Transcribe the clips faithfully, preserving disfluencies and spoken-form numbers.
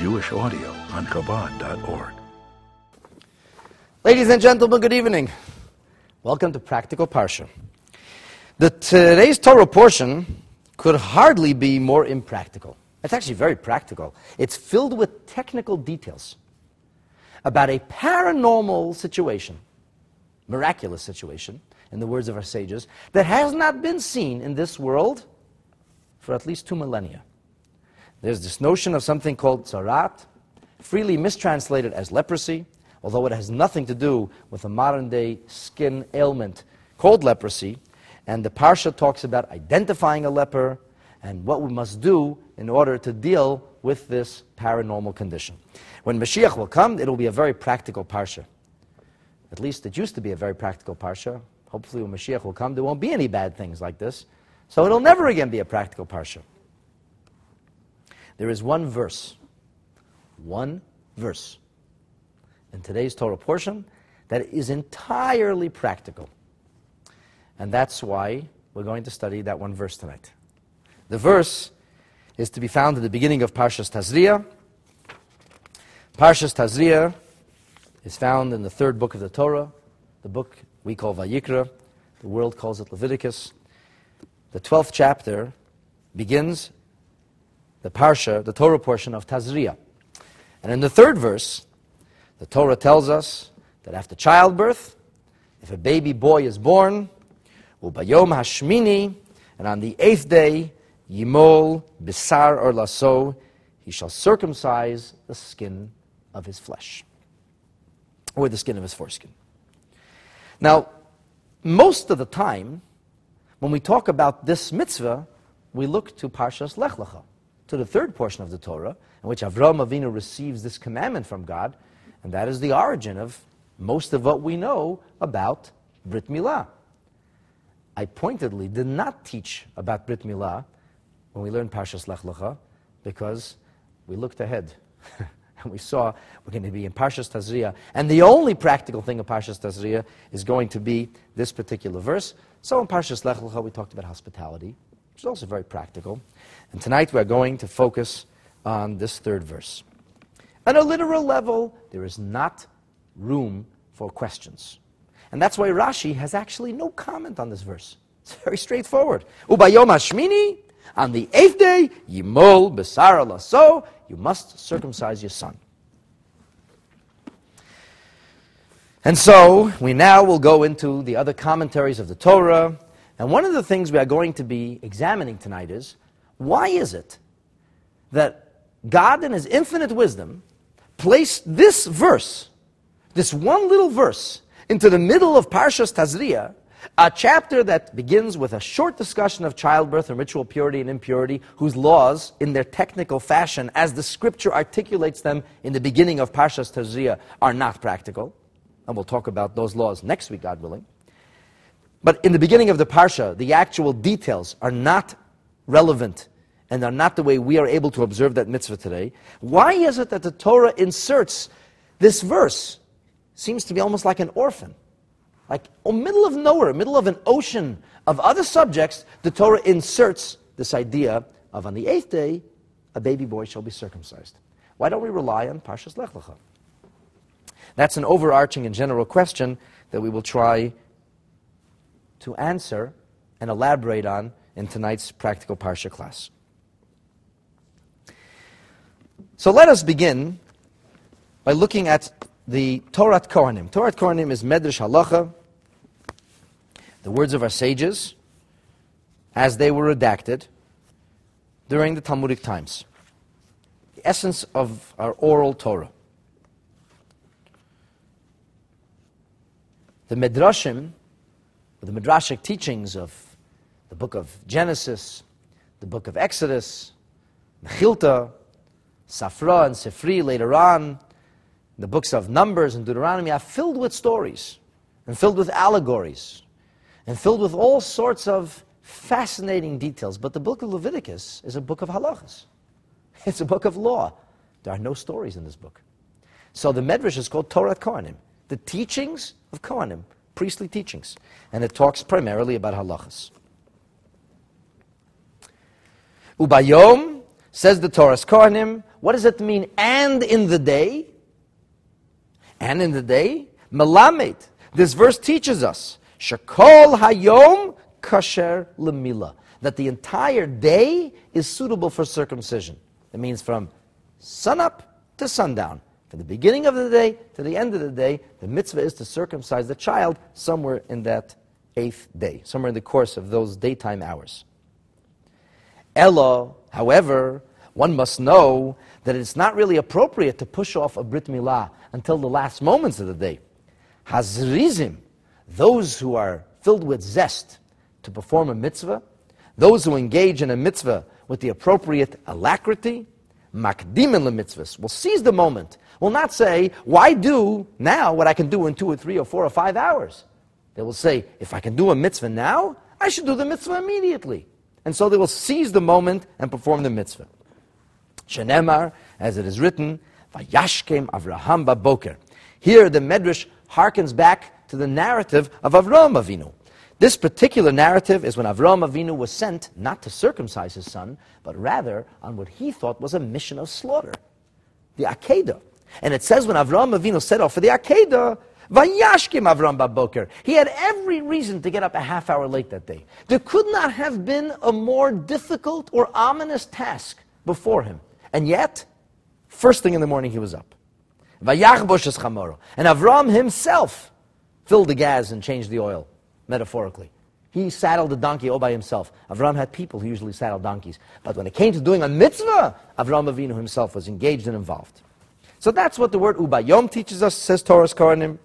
Jewish audio on Chabad dot org. Ladies and gentlemen, good evening. Welcome to Practical Parsha. The today's Torah portion could hardly be more impractical. It's actually very practical. It's filled with technical details about a paranormal situation, miraculous situation, in the words of our sages, that has not been seen in this world for at least two millennia. There's this notion of something called tzarat, freely mistranslated as leprosy, although it has nothing to do with a modern-day skin ailment called leprosy. And the Parsha talks about identifying a leper and what we must do in order to deal with this paranormal condition. When Mashiach will come, it will be a very practical Parsha. At least it used to be a very practical Parsha. Hopefully when Mashiach will come, there won't be any bad things like this. So it'll never again be a practical Parsha. There is one verse, one verse in today's Torah portion that is entirely practical. And that's why we're going to study that one verse tonight. The verse is to be found at the beginning of Parshas Tazria. Parshas Tazria is found in the third book of the Torah, the book we call Vayikra. The world calls it Leviticus. The twelfth chapter begins the Parsha, the Torah portion of Tazria. And in the third verse, the Torah tells us that after childbirth, if a baby boy is born, ubayom hashmini, and on the eighth day, yimol bisar or lasso, he shall circumcise the skin of his flesh, or the skin of his foreskin. Now, most of the time, when we talk about this mitzvah, we look to Parshas Lech Lecha, to the third portion of the Torah, in which Avraham Avinu receives this commandment from God, and that is the origin of most of what we know about Brit Milah. I pointedly did not teach about Brit Milah when we learned Parshas Lech Lecha, because we looked ahead, and we saw we're going to be in Parshas Tazria, and the only practical thing of Parshas Tazria is going to be this particular verse. So in Parshas Lech Lecha we talked about hospitality, which is also very practical. And tonight we're going to focus on this third verse. On a literal level, there is not room for questions. And that's why Rashi has actually no comment on this verse. It's very straightforward. Ubayom hashmini, on the eighth day, yimol besar lasso, you must circumcise your son. And so, we now will go into the other commentaries of the Torah. And one of the things we are going to be examining tonight is, why is it that God in His infinite wisdom placed this verse, this one little verse, into the middle of Parshas Tazria, a chapter that begins with a short discussion of childbirth and ritual purity and impurity, whose laws, in their technical fashion, as the Scripture articulates them in the beginning of Parshas Tazria, are not practical. And we'll talk about those laws next week, God willing. But in the beginning of the Parsha, the actual details are not relevant and are not the way we are able to observe that mitzvah today. Why is it that the Torah inserts this verse? Seems to be almost like an orphan. Like, in the middle of nowhere, middle of an ocean of other subjects, the Torah inserts this idea of on the eighth day, a baby boy shall be circumcised. Why don't we rely on Parshas Lech Lecha? That's an overarching and general question that we will try to answer and elaborate on in tonight's practical Parsha class. So let us begin by looking at the Torat Kohanim. Torat Kohanim is Medrash Halacha, the words of our sages, as they were redacted during the Talmudic times. The essence of our oral Torah. The Midrashim, the Midrashic teachings of the book of Genesis, the book of Exodus, Mechilta, Safra and Sifri later on, the books of Numbers and Deuteronomy are filled with stories and filled with allegories and filled with all sorts of fascinating details. But the book of Leviticus is a book of halachas. It's a book of law. There are no stories in this book. So the Medrash is called Torat Kohanim, the teachings of Kohanim, priestly teachings. And it talks primarily about halachas. Ubayom, Says the Toras Kohanim, what does it mean, and in the day? And in the day? Melamed. This verse teaches us, Shekol hayom kasher lemila, that the entire day is suitable for circumcision. It means from sunup to sundown. From the beginning of the day to the end of the day, the mitzvah is to circumcise the child somewhere in that eighth day, somewhere in the course of those daytime hours. Elo, however, one must know that it's not really appropriate to push off a Brit Milah until the last moments of the day. Hazrizim, those who are filled with zest to perform a mitzvah, those who engage in a mitzvah with the appropriate alacrity, makdim in the mitzvahs, will seize the moment, will not say, why do now what I can do in two or three or four or five hours? They will say, if I can do a mitzvah now, I should do the mitzvah immediately. And so they will seize the moment and perform the mitzvah. Shenemar, as it is written, Vayashkem Avraham Baboker. Here the Medrash harkens back to the narrative of Avraham Avinu. This particular narrative is when Avraham Avinu was sent not to circumcise his son, but rather on what he thought was a mission of slaughter, the Akedah. And it says when Avraham Avinu set off for the Akedah, Vayashkim Avraham Baboker. He had every reason to get up a half hour late that day. There could not have been a more difficult or ominous task before him. And yet, first thing in the morning he was up. Vayachbosh es chamoro. And Avraham himself filled the gas and changed the oil, metaphorically. He saddled the donkey all by himself. Avraham had people who usually saddled donkeys. But when it came to doing a mitzvah, Avraham Avinu himself was engaged and involved. So that's what the word ubayom teaches us, says Toras Kohanim.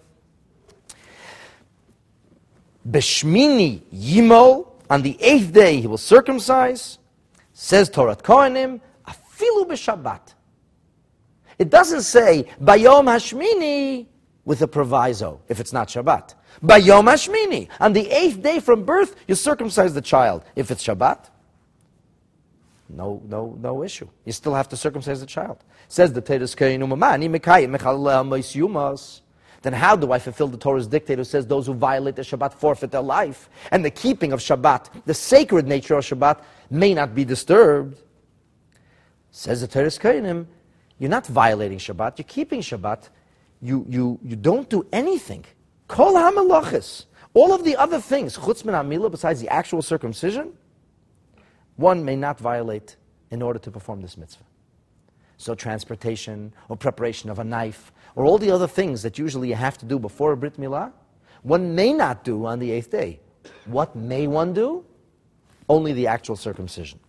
Beshmini Yimol, on the eighth day he will circumcise, says Toras Kohanim, afilu b'Shabbat. It doesn't say Bayom Hashmini with a proviso, if it's not Shabbat. Bayom Hashmini, on the eighth day from birth, you circumcise the child. If it's Shabbat, no, no, no issue. You still have to circumcise the child. Says the Toras Kohanim, then how do I fulfill the Torah's dictate who says those who violate the Shabbat forfeit their life? And the keeping of Shabbat, the sacred nature of Shabbat, may not be disturbed. Says the Toras Kohanim, you're not violating Shabbat, you're keeping Shabbat. You, you, you don't do anything. Kol ha-malachis. All of the other things, chutz min ha-milah, besides the actual circumcision, one may not violate in order to perform this mitzvah. So transportation, or preparation of a knife, or all the other things that usually you have to do before a Brit Milah, one may not do on the eighth day. What may one do? Only the actual circumcision.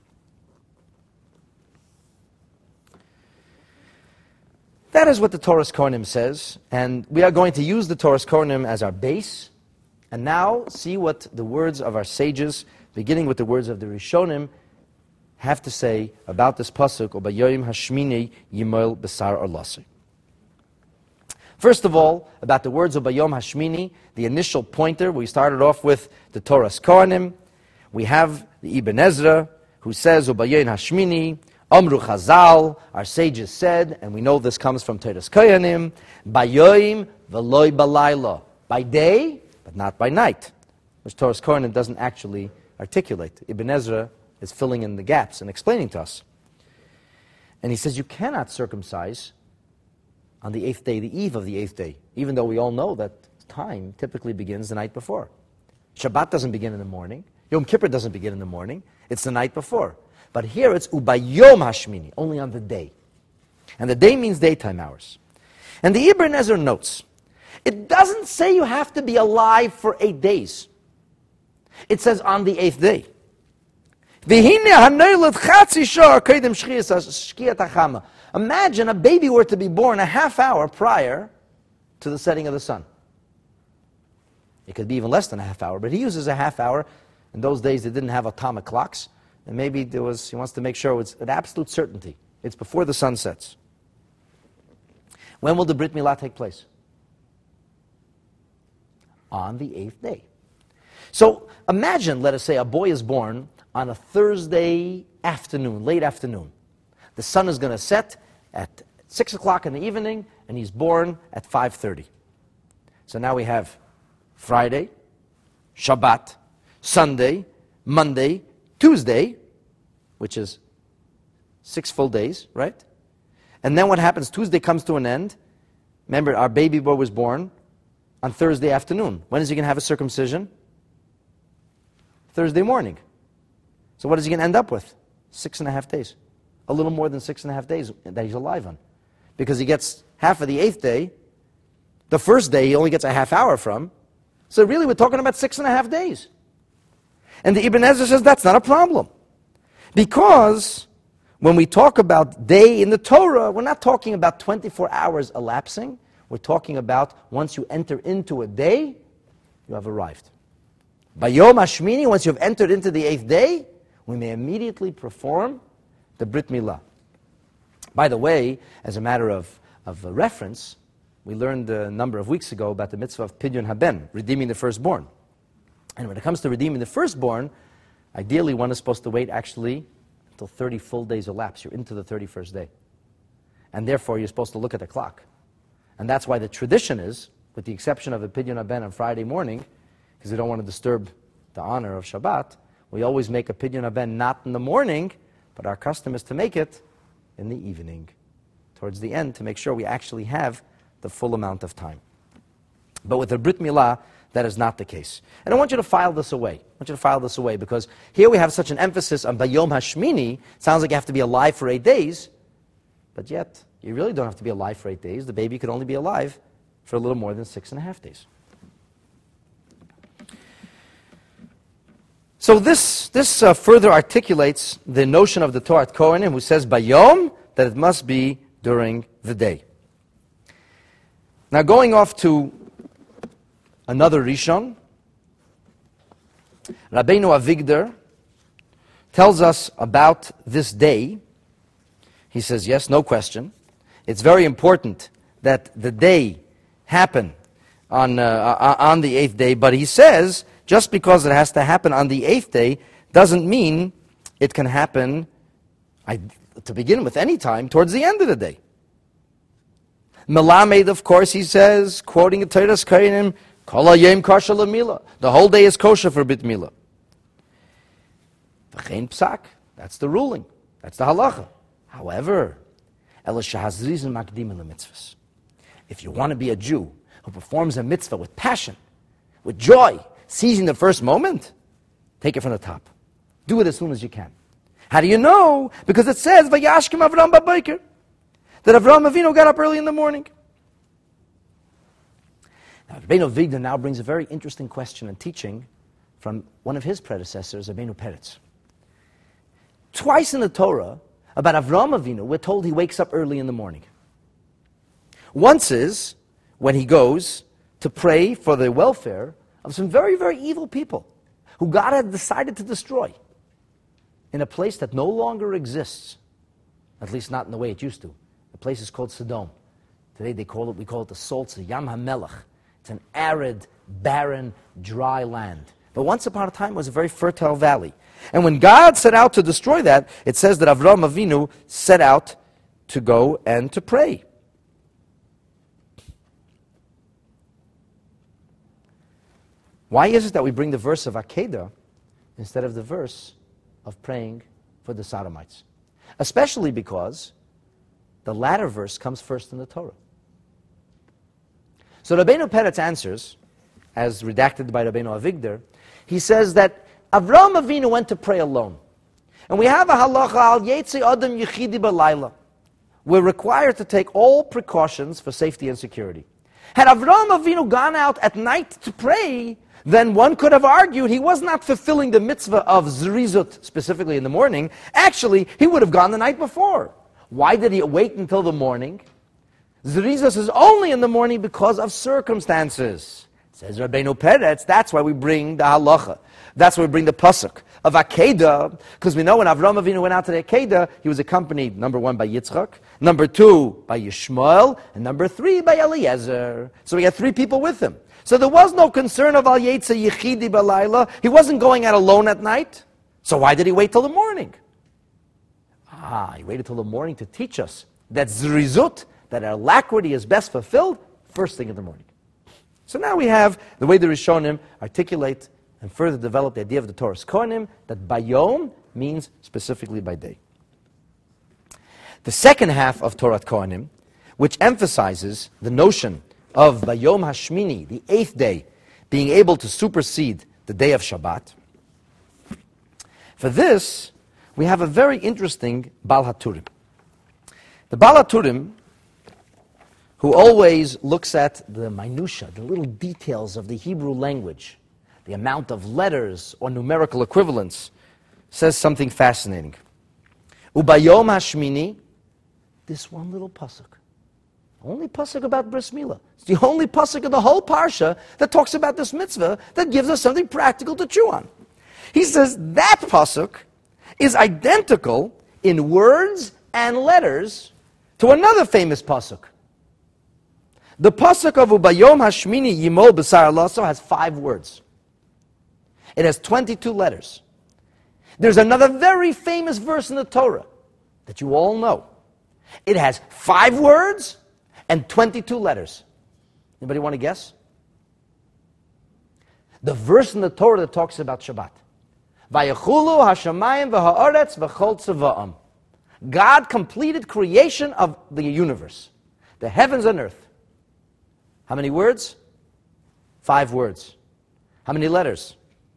That is what the Toras Kohanim says, and we are going to use the Toras Kohanim as our base, and now see what the words of our sages, beginning with the words of the Rishonim, have to say about this pasuk, Ubayom Hashmini Yimol Besar Orlasi. First of all, about the words of Ubayom Hashmini, the initial pointer, we started off with the Toras Kohanim. We have the Ibn Ezra, who says, Ubayom Hashmini, Amru Chazal, our sages said, and we know this comes from Toras Kohanim, Bayoim v'loy balayla, by day, but not by night, which Toras Kohanim doesn't actually articulate. Ibn Ezra is filling in the gaps and explaining to us. And he says you cannot circumcise on the eighth day, the eve of the eighth day, even though we all know that time typically begins the night before. Shabbat doesn't begin in the morning. Yom Kippur doesn't begin in the morning. It's the night before. But here it's Ubayom Hashmini, only on the day. And the day means daytime hours. And the Ibn Ezra notes, it doesn't say you have to be alive for eight days. It says on the eighth day. Imagine a baby were to be born a half hour prior to the setting of the sun. It could be even less than a half hour, but he uses a half hour. In those days they didn't have atomic clocks. And maybe there was, he wants to make sure it's an absolute certainty. It's before the sun sets. When will the Brit Milah take place? On the eighth day. So imagine, let us say, a boy is born on a Thursday afternoon, late afternoon. The sun is going to set at six o'clock in the evening, and he's born at five thirty. So now we have Friday, Shabbat, Sunday, Monday, Tuesday, which is six full days, right? And then what happens? Tuesday comes to an end. Remember, our baby boy was born on Thursday afternoon. When is he going to have a circumcision? Thursday morning. So what is he going to end up with? Six and a half days. A little more than six and a half days that he's alive on. Because he gets half of the eighth day. The first day he only gets a half hour from. So really we're talking about six and a half days. And the Ibn Ezra says that's not a problem. Because when we talk about day in the Torah, we're not talking about twenty-four hours elapsing. We're talking about once you enter into a day, you have arrived. By Yom HaShmini, once you've entered into the eighth day, we may immediately perform the Brit Milah. By the way, as a matter of, of uh, reference, we learned a number of weeks ago about the mitzvah of Pidyon Haben, redeeming the firstborn. And when it comes to redeeming the firstborn, ideally one is supposed to wait actually until thirty full days elapse. You're into the thirty-first day. And therefore you're supposed to look at the clock. And that's why the tradition is, with the exception of a Pidyon Haben on Friday morning, because we don't want to disturb the honor of Shabbat, we always make a Pidyon Haben not in the morning, but our custom is to make it in the evening, towards the end, to make sure we actually have the full amount of time. But with the Brit Milah, that is not the case. And I want you to file this away. I want you to file this away, because here we have such an emphasis on Bayom HaShmini. Sounds like you have to be alive for eight days, but yet you really don't have to be alive for eight days. The baby could only be alive for a little more than six and a half days. So this, this uh, further articulates the notion of the Torah Kohanim, who says Bayom, that it must be during the day. Now going off to another Rishon, Rabbeinu Avigdor tells us about this day. He says, yes, no question. It's very important that the day happen on, uh, on the eighth day, but he says, just because it has to happen on the eighth day doesn't mean it can happen, I, to begin with, any time towards the end of the day. Melamed, of course, he says, quoting Torah's Kohanim, Kol hayom kosher lemila. The whole day is kosher for bit milah. V'chein psak. That's the ruling. That's the halacha. However, ela shehazrizin makdim lemitzvos. If you want to be a Jew who performs a mitzvah with passion, with joy, seizing the first moment, take it from the top. Do it as soon as you can. How do you know? Because it says, Vayashkim Avram b'boker, that Avram Avinu got up early in the morning. Now, Rabbeinu Avigdor now brings a very interesting question and teaching from one of his predecessors, Rabbeinu Peretz. Twice in the Torah, about Avram Avinu, we're told he wakes up early in the morning. Once is when he goes to pray for the welfare of some very, very evil people who God had decided to destroy in a place that no longer exists, at least not in the way it used to. The place is called Sodom. Today they call it, we call it the Salt Sea, Yam HaMelech. It's an arid, barren, dry land. But once upon a time it was a very fertile valley. And when God set out to destroy that, it says that Avram Avinu set out to go and to pray. Why is it that we bring the verse of Akedah instead of the verse of praying for the Sodomites? Especially because the latter verse comes first in the Torah. So Rabbeinu Peretz answers, as redacted by Rabbeinu Avigdor, he says that Avram Avinu went to pray alone. And we have a halacha al yetzi adam yichidi b'layla. We're required to take all precautions for safety and security. Had Avram Avinu gone out at night to pray, then one could have argued he was not fulfilling the mitzvah of Zerizut, specifically in the morning. Actually, he would have gone the night before. Why did he wait until the morning? Zerizut is only in the morning because of circumstances. Says Rabbeinu Peretz, that's why we bring the halacha. That's why we bring the pasuk of Akedah, because we know when Avram Avinu went out to the Akedah, he was accompanied, number one, by Yitzchak, number two, by Yishmael, and number three, by Eliezer. So we had three people with him. So there was no concern of Al Yetze Yichidi B'Layla. He wasn't going out alone at night. So why did he wait till the morning? Ah, he waited till the morning to teach us that Zerizut, that our alacrity is best fulfilled, first thing in the morning. So now we have the way the Rishonim articulate and further develop the idea of the Torah's Kohanim, that Bayom means specifically by day. The second half of Torah Kohanim, which emphasizes the notion of Bayom Hashmini, the eighth day, being able to supersede the day of Shabbat. For this, we have a very interesting Baal HaTurim. The Baal HaTurim, who always looks at the minutiae, the little details of the Hebrew language, the amount of letters or numerical equivalents, says something fascinating. Ubayom Hashmini, this one little pasuk, only pasuk about Bris Milah. It's the only pasuk of the whole parsha that talks about this mitzvah that gives us something practical to chew on. He says that pasuk is identical in words and letters to another famous pasuk. The pasuk of Ubayom Hashmini Yimol B'sar Laso has five words. It has twenty-two letters. There's another very famous verse in the Torah that you all know. It has five words and twenty-two letters. Anybody want to guess? The verse in the Torah that talks about Shabbat. Vayechulu hashamayim v'ha'aretz v'chol tzava'am. God completed creation of the universe, the heavens and earth. How many words? Five words. How many letters?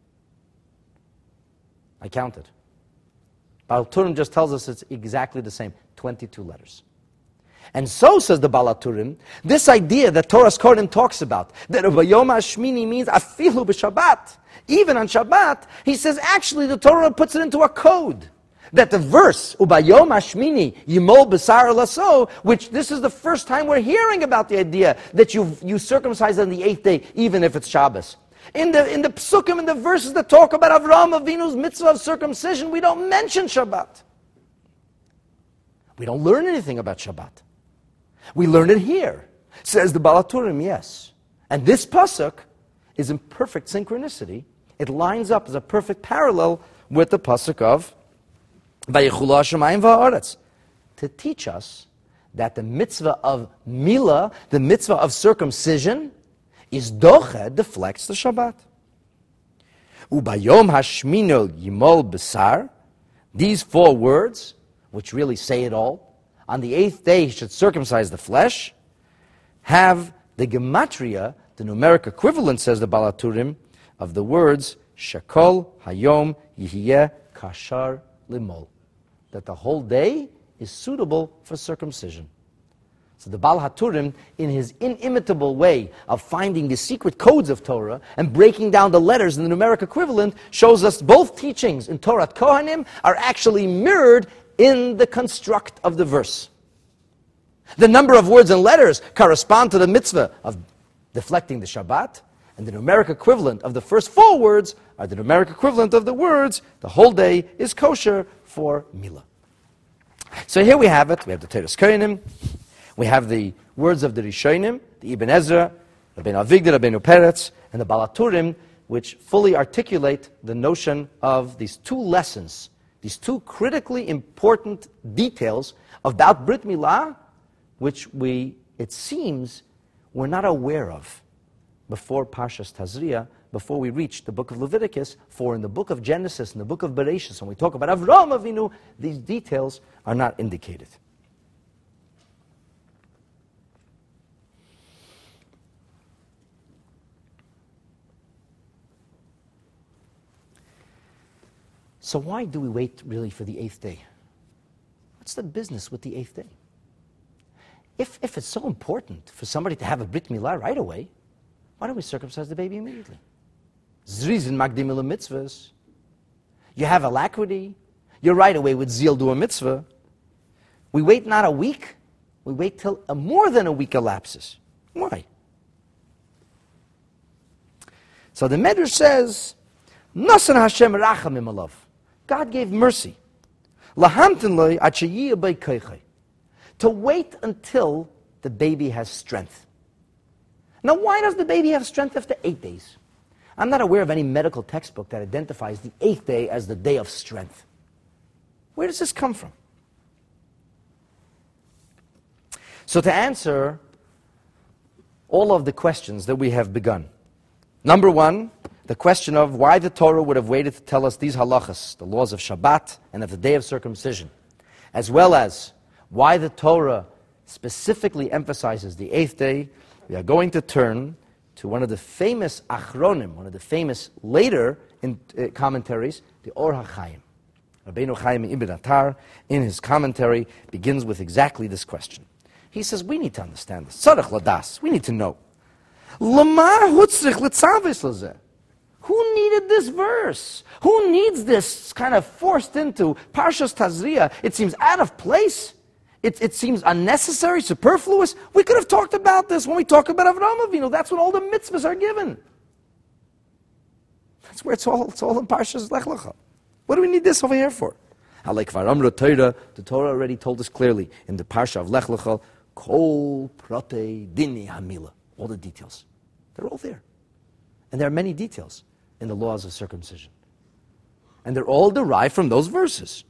I counted. Baal HaTurim just tells us it's exactly the same, twenty-two letters. And so, says the Baal HaTurim, this idea that Torah's Kohanim talks about, that Ubayom HaShmini means afilu b'Shabbat, even on Shabbat, he says actually the Torah puts it into a code. That the verse, Ubayom HaShmini, Yimol B'sar Laso, which this is the first time we're hearing about the idea that you you circumcise on the eighth day, even if it's Shabbos. In the in the psukim, in the verses that talk about Avraham Avinu's mitzvah of circumcision, we don't mention Shabbat. We don't learn anything about Shabbat. We learn it here, says the Baal HaTurim, yes. And this pasuk is in perfect synchronicity. It lines up as a perfect parallel with the pasuk of Vayechulu hashamayim v'ha'aretz, to teach us that the mitzvah of milah, the mitzvah of circumcision, is doche, deflects the Shabbat. Ubayom hashmino yimol b'sar, these four words, which really say it all, on the eighth day he should circumcise the flesh, have the gematria, the numeric equivalent, says the Baal HaTurim, of the words shekol hayom yihiyeh kashar limol, that the whole day is suitable for circumcision. So the Baal HaTurim, in his inimitable way of finding the secret codes of Torah and breaking down the letters in the numeric equivalent, shows us both teachings in Torah Kohanim are actually mirrored in the construct of the verse. The number of words and letters correspond to the mitzvah of deflecting the Shabbat, and the numeric equivalent of the first four words are the numeric equivalent of the words, the whole day is kosher for milah. So here we have it. We have the Torah's Kohanim. We have the words of the Rishonim, the Ibn Ezra, Rabbeinu Avigdor, Rabbeinu Peretz, and the Baal HaTurim, which fully articulate the notion of these two lessons, these two critically important details about Brit Milah, which we, it seems, were not aware of before Parshas Tazria, before we reached the book of Leviticus. For in the book of Genesis, in the book of Bereshis, when we talk about Avraham Avinu, these details are not indicated. So why do we wait really for the eighth day? What's the business with the eighth day? If, if it's so important for somebody to have a Brit Milah right away, why don't we circumcise the baby immediately? Zrizin magdim ila mitzvahs. You have alacrity. You're right away with zeal do a mitzvah. We wait not a week. We wait till a more than a week elapses. Why? So the Medrash says, Nasan Hashem rachamim alav. God gave mercy. Lahamtin loy ad sheyiyeh bei kochei. To wait until the baby has strength. Now, why does the baby have strength after eight days? I'm not aware of any medical textbook that identifies the eighth day as the day of strength. Where does this come from? So to answer all of the questions that we have begun, number one, the question of why the Torah would have waited to tell us these halachas, the laws of Shabbat and of the day of circumcision, as well as why the Torah specifically emphasizes the eighth day, we are going to turn to one of the famous achronim, one of the famous later in, uh, commentaries, the Or HaChaim. Rabbeinu Chaim Ibn Attar, in his commentary, begins with exactly this question. He says, we need to understand this. Tzarech ladas, we need to know. Lamar hutzrich litzavis lazeh. Who needed this verse? Who needs this kind of forced into Parshas Tazria? It seems out of place. It, it seems unnecessary, superfluous. We could have talked about this when we talk about Avraham Avinu. That's when all the mitzvahs are given. That's where it's all, it's all in Parshas Lech Lecha. What do we need this over here for? The Torah already told us clearly in the Parsha of Lech Lecha, Kol Protei Dini Hamila. All the details. They're all there. And there are many details in the laws of circumcision. And they're all derived from those verses.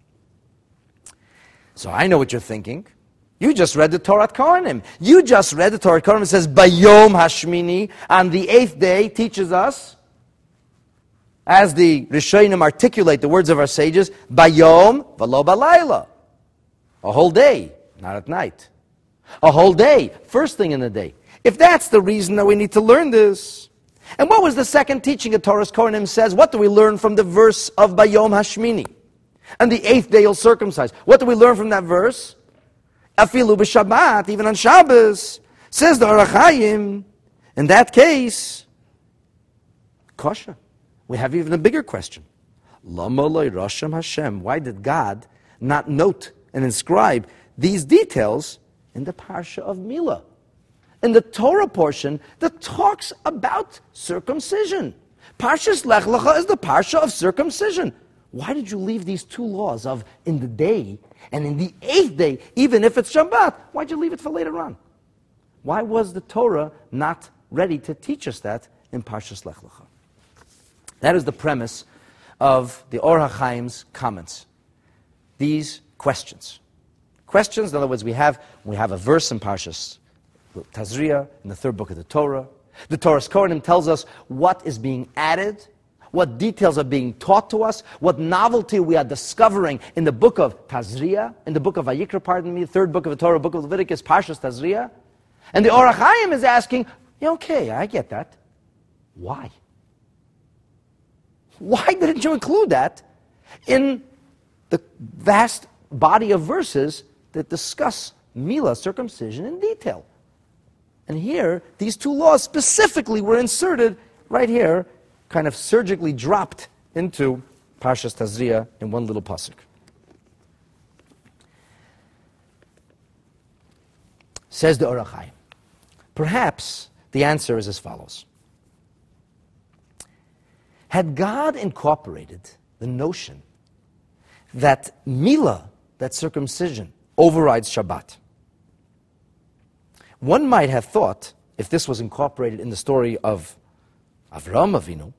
So I know what you're thinking. You just read the Torah Kohanim. You just read the Torah Kohanim. It says, Bayom Hashmini, on the eighth day, teaches us, as the Rishonim articulate the words of our sages, Bayom V'lo Balayla. A whole day, not at night. A whole day, first thing in the day. If that's the reason that we need to learn this. And what was the second teaching of Torah's Kohanim says? What do we learn from the verse of Bayom Hashmini? And the eighth day you'll circumcise. What do we learn from that verse? Afilu b'Shabbat, even on Shabbos, says the Or HaChaim, in that case, kosher. We have even a bigger question. Lama lo Rasham Hashem. Why did God not note and inscribe these details in the Parsha of Milah? In the Torah portion that talks about circumcision. Parshas Lech Lecha is the Parsha of circumcision. Why did you leave these two laws of in the day and in the eighth day, even if it's Shabbat? Why'd you leave it for later on? Why was the Torah not ready to teach us that in Parshas Lech Lecha? That is the premise of the Or HaChaim's comments. These questions. Questions, in other words, we have, we have a verse in Parshas Tazria, in the third book of the Torah. The Torah's Kohanim tells us what is being added, what details are being taught to us, what novelty we are discovering in the book of Tazria, in the book of Vayikra, pardon me, the third book of the Torah, book of Leviticus, Parshas Tazria. And the Or HaChaim is asking, yeah, okay, I get that. Why? Why didn't you include that in the vast body of verses that discuss Milah, circumcision, in detail? And here, these two laws specifically were inserted right here, kind of surgically dropped into Parshas Tazria in one little pasuk. Says the Or HaChaim. Perhaps the answer is as follows. Had God incorporated the notion that Milah, that circumcision, overrides Shabbat, one might have thought, if this was incorporated in the story of Avraham Avinu,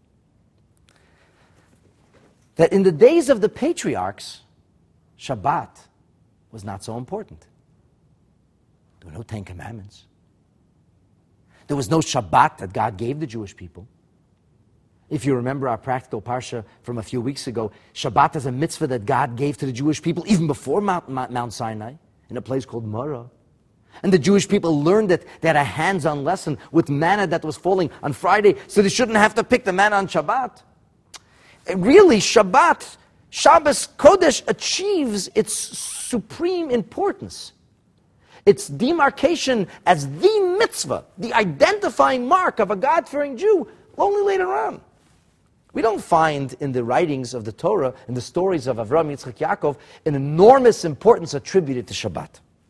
that in the days of the patriarchs, Shabbat was not so important. There were no Ten Commandments. There was no Shabbat that God gave the Jewish people. If you remember our practical parsha from a few weeks ago, Shabbat is a mitzvah that God gave to the Jewish people even before Mount, Mount Sinai, in a place called Marah. And the Jewish people learned it. They had a hands-on lesson with manna that was falling on Friday, so they shouldn't have to pick the manna on Shabbat. Really, Shabbat, Shabbos Kodesh achieves its supreme importance. Its demarcation as the mitzvah, the identifying mark of a God-fearing Jew, only later on. We don't find in the writings of the Torah, in the stories of Avraham, Yitzchak, Yaakov, an enormous importance attributed to Shabbat.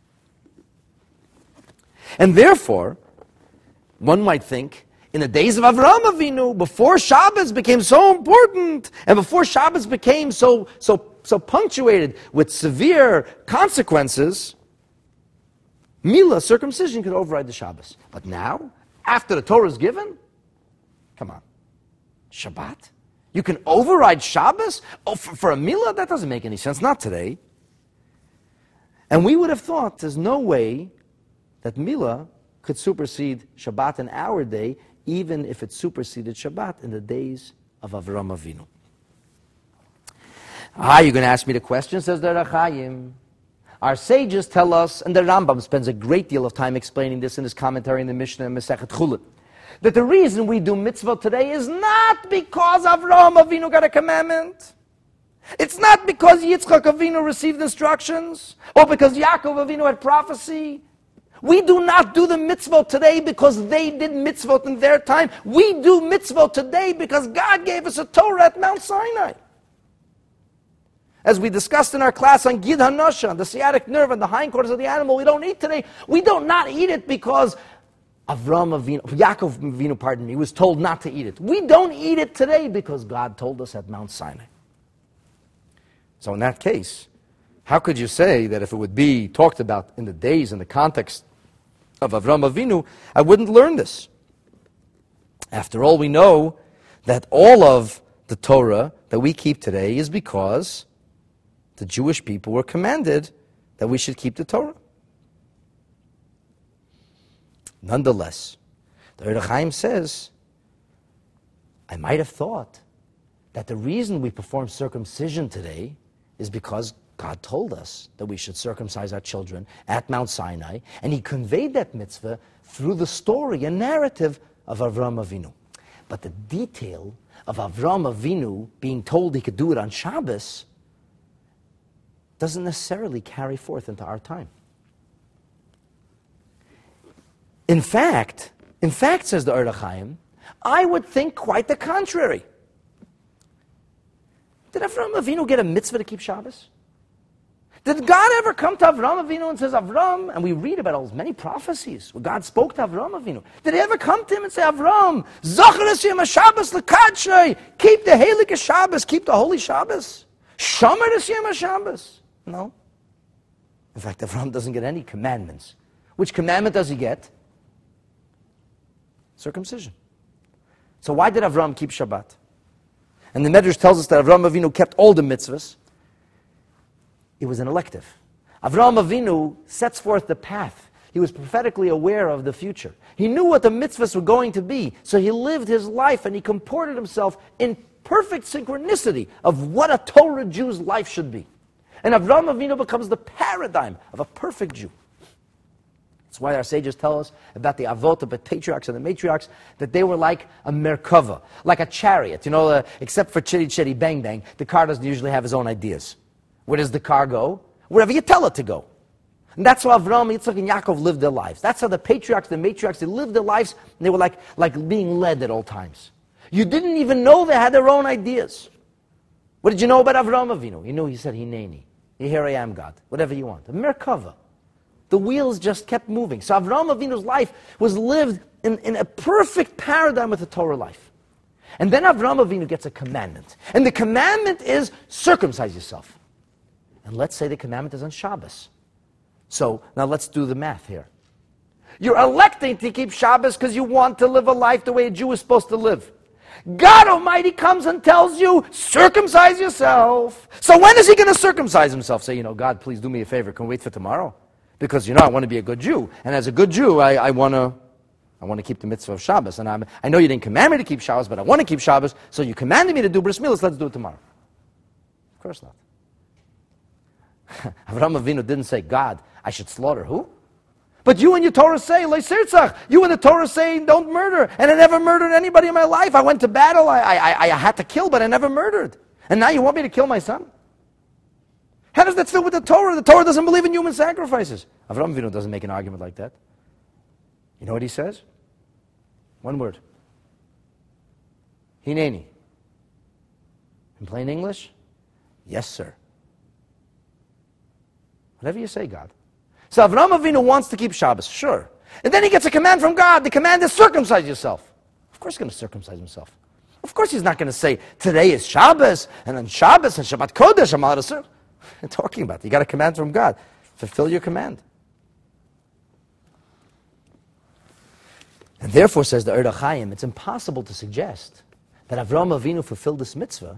And therefore, one might think, in the days of Avraham Avinu, before Shabbos became so important, and before Shabbos became so, so, so punctuated with severe consequences, Milah, circumcision, could override the Shabbos. But now, after the Torah is given, come on, Shabbat? You can override Shabbos? Oh, for, for a Milah? That doesn't make any sense, not today. And we would have thought there's no way that Milah could supersede Shabbat in our day, even if it superseded Shabbat in the days of Avraham Avinu. Ah, you're going to ask me the question, says the Or HaChaim. Our sages tell us, and the Rambam spends a great deal of time explaining this in his commentary in the Mishnah and Masechet Chulin, that the reason we do mitzvah today is not because Avraham Avinu got a commandment. It's not because Yitzchak Avinu received instructions, or because Yaakov Avinu had prophecy. We do not do the mitzvah today because they did mitzvah in their time. We do mitzvah today because God gave us a Torah at Mount Sinai. As we discussed in our class on Gid HaNosha, the sciatic nerve and the hindquarters of the animal we don't eat today, we don't not eat it because Avram Avinu, Yaakov Avinu, pardon me, was told not to eat it. We don't eat it today because God told us at Mount Sinai. So in that case, how could you say that if it would be talked about in the days, in the context of Avram Avinu, I wouldn't learn this? After all, we know that all of the Torah that we keep today is because the Jewish people were commanded that we should keep the Torah. Nonetheless, the Orach Chaim says, I might have thought that the reason we perform circumcision today is because God told us that we should circumcise our children at Mount Sinai, and He conveyed that mitzvah through the story and narrative of Avram Avinu. But the detail of Avram Avinu being told he could do it on Shabbos doesn't necessarily carry forth into our time. In fact, in fact, says the Orach Chaim, I would think quite the contrary. Did Avram Avinu get a mitzvah to keep Shabbos? Did God ever come to Avram Avinu and says, Avram, and we read about all those many prophecies where God spoke to Avram Avinu. Did he ever come to him and say, Avram, Zachar es yom Shabbos l'kadshay, keep the heilige Shabbos, keep the holy Shabbos. Shomer es yom Shabbos. No. In fact, Avram doesn't get any commandments. Which commandment does he get? Circumcision. So why did Avram keep Shabbat? And the Medrash tells us that Avram Avinu kept all the mitzvahs. It was an elective. Avram Avinu sets forth the path. He was prophetically aware of the future. He knew what the mitzvahs were going to be, so he lived his life and he comported himself in perfect synchronicity of what a Torah Jew's life should be. And Avram Avinu becomes the paradigm of a perfect Jew. That's why our sages tell us about the avot, the patriarchs and the matriarchs, that they were like a merkava, like a chariot. You know, uh, except for chitty chitty bang bang, the car doesn't usually have his own ideas. Where does the car go? Wherever you tell it to go. And that's how Avram, Yitzchak, and Yaakov lived their lives. That's how the patriarchs, the matriarchs, they lived their lives, and they were like, like being led at all times. You didn't even know they had their own ideas. What did you know about Avram Avinu? You knew he said, Hineni. Here I am, God. Whatever you want. A merkava. The wheels just kept moving. So Avram Avinu's life was lived in, in a perfect paradigm with the Torah life. And then Avram Avinu gets a commandment. And the commandment is circumcise yourself. And let's say the commandment is on Shabbos. So now let's do the math here. You're electing to keep Shabbos because you want to live a life the way a Jew is supposed to live. God Almighty comes and tells you, circumcise yourself. So when is he going to circumcise himself? Say, you know, God, please do me a favor. Can we wait for tomorrow? Because, you know, I want to be a good Jew. And as a good Jew, I, I want to I want to keep the mitzvah of Shabbos. And I'm, I know you didn't command me to keep Shabbos, but I want to keep Shabbos. So you commanded me to do bris milas, let's do it tomorrow. Of course not. Avraham Avinu didn't say, God, I should slaughter who? But you and your Torah say, Leisirtzach. You and the Torah say, don't murder. And I never murdered anybody in my life. I went to battle. I, I, I had to kill, but I never murdered. And now you want me to kill my son? How does that fit with the Torah? The Torah doesn't believe in human sacrifices. Avraham Avinu doesn't make an argument like that. You know what he says? One word. Hineni. In plain English? Yes, sir. Whatever you say, God. So Avraham Avinu wants to keep Shabbos, sure. And then he gets a command from God. The command is circumcise yourself. Of course he's going to circumcise himself. Of course he's not going to say, today is Shabbos, and on Shabbos and Shabbat Kodesh, I'm out of service. What are you talking about? You got a command from God. Fulfill your command. And therefore, says the Orach Chaim, it's impossible to suggest that Avraham Avinu fulfilled this mitzvah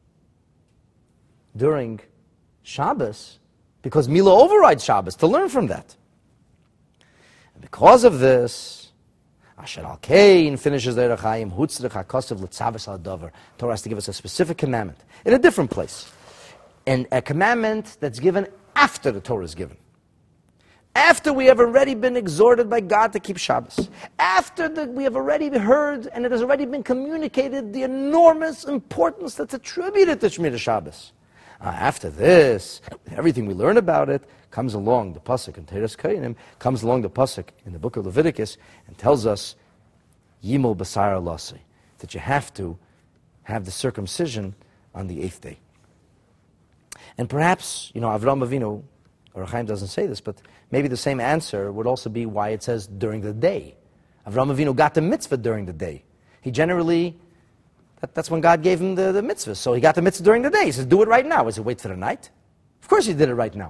during Shabbos, because Milah overrides Shabbos, to learn from that. And because of this, Asher al Kain finishes the Orach Chaim, Hutzrich HaKosav L'Tzavos al Dover. Torah has to give us a specific commandment in a different place. And a commandment that's given after the Torah is given. After we have already been exhorted by God to keep Shabbos. After the, we have already heard and it has already been communicated the enormous importance that's attributed to Shmira Shabbos. Uh, after this, everything we learn about it comes along the pasuk in Teres Kainim, comes along the pasuk in the book of Leviticus and tells us Yimul Basar Lasi, that you have to have the circumcision on the eighth day. And perhaps, you know, Avraham Avinu, or Chaim doesn't say this, but maybe the same answer would also be why it says during the day. Avraham Avinu got the mitzvah during the day. He generally, that, that's when God gave him the, the mitzvah. So he got the mitzvah during the day. He says, do it right now. He said, wait for the night? Of course he did it right now.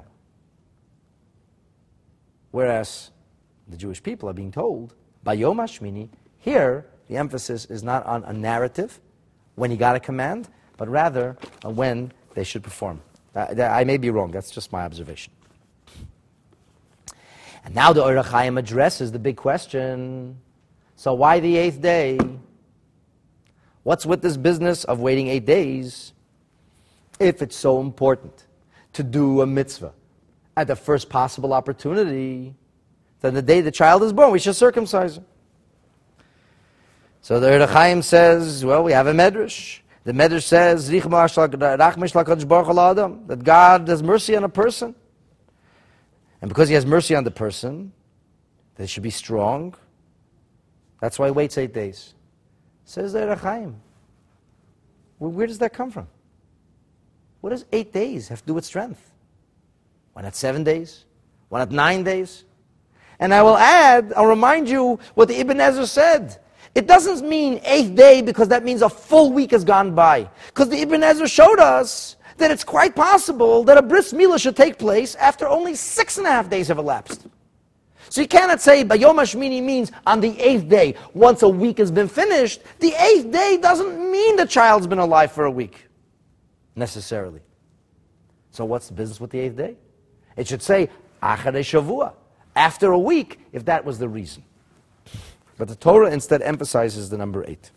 Whereas the Jewish people are being told, by Yom HaShmini, here the emphasis is not on a narrative, when he got a command, but rather on when they should perform. I, I may be wrong, that's just my observation. And now the Orach Chaim addresses the big question. So why the eighth day? What's with this business of waiting eight days? If it's so important to do a mitzvah at the first possible opportunity, then the day the child is born, we should circumcise him. So the Orach Chaim says, well, we have a medrash. The medrash says, that God has mercy on a person. And because he has mercy on the person, they should be strong. That's why he waits eight days. Says the Orach Chaim. Well, where does that come from? What does eight days have to do with strength? Why not seven days? Why not nine days? And I will add, I'll remind you what the Ibn Ezra said. It doesn't mean eighth day because that means a full week has gone by. Because the Ibn Ezra showed us that it's quite possible that a bris milah should take place after only six and a half days have elapsed. So you cannot say Bayom HaShmini means on the eighth day, once a week has been finished. The eighth day doesn't mean the child's been alive for a week, necessarily. So what's the business with the eighth day? It should say Acharei Shavua, after a week, if that was the reason. But the Torah instead emphasizes the number eight.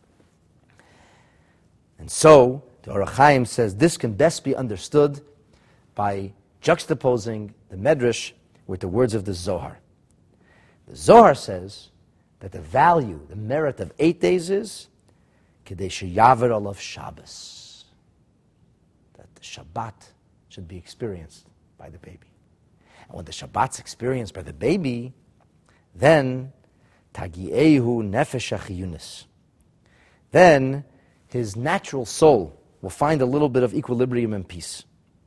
And so, the Orach Chaim says this can best be understood by juxtaposing the Medrash with the words of the Zohar. The Zohar says that the value, the merit of eight days is Kedei sheyaver olav Shabbos, that the Shabbat should be experienced by the baby. And when the Shabbat's experienced by the baby, then Tagiehu nefesh achiyunis. Then his natural soul will find a little bit of equilibrium and peace,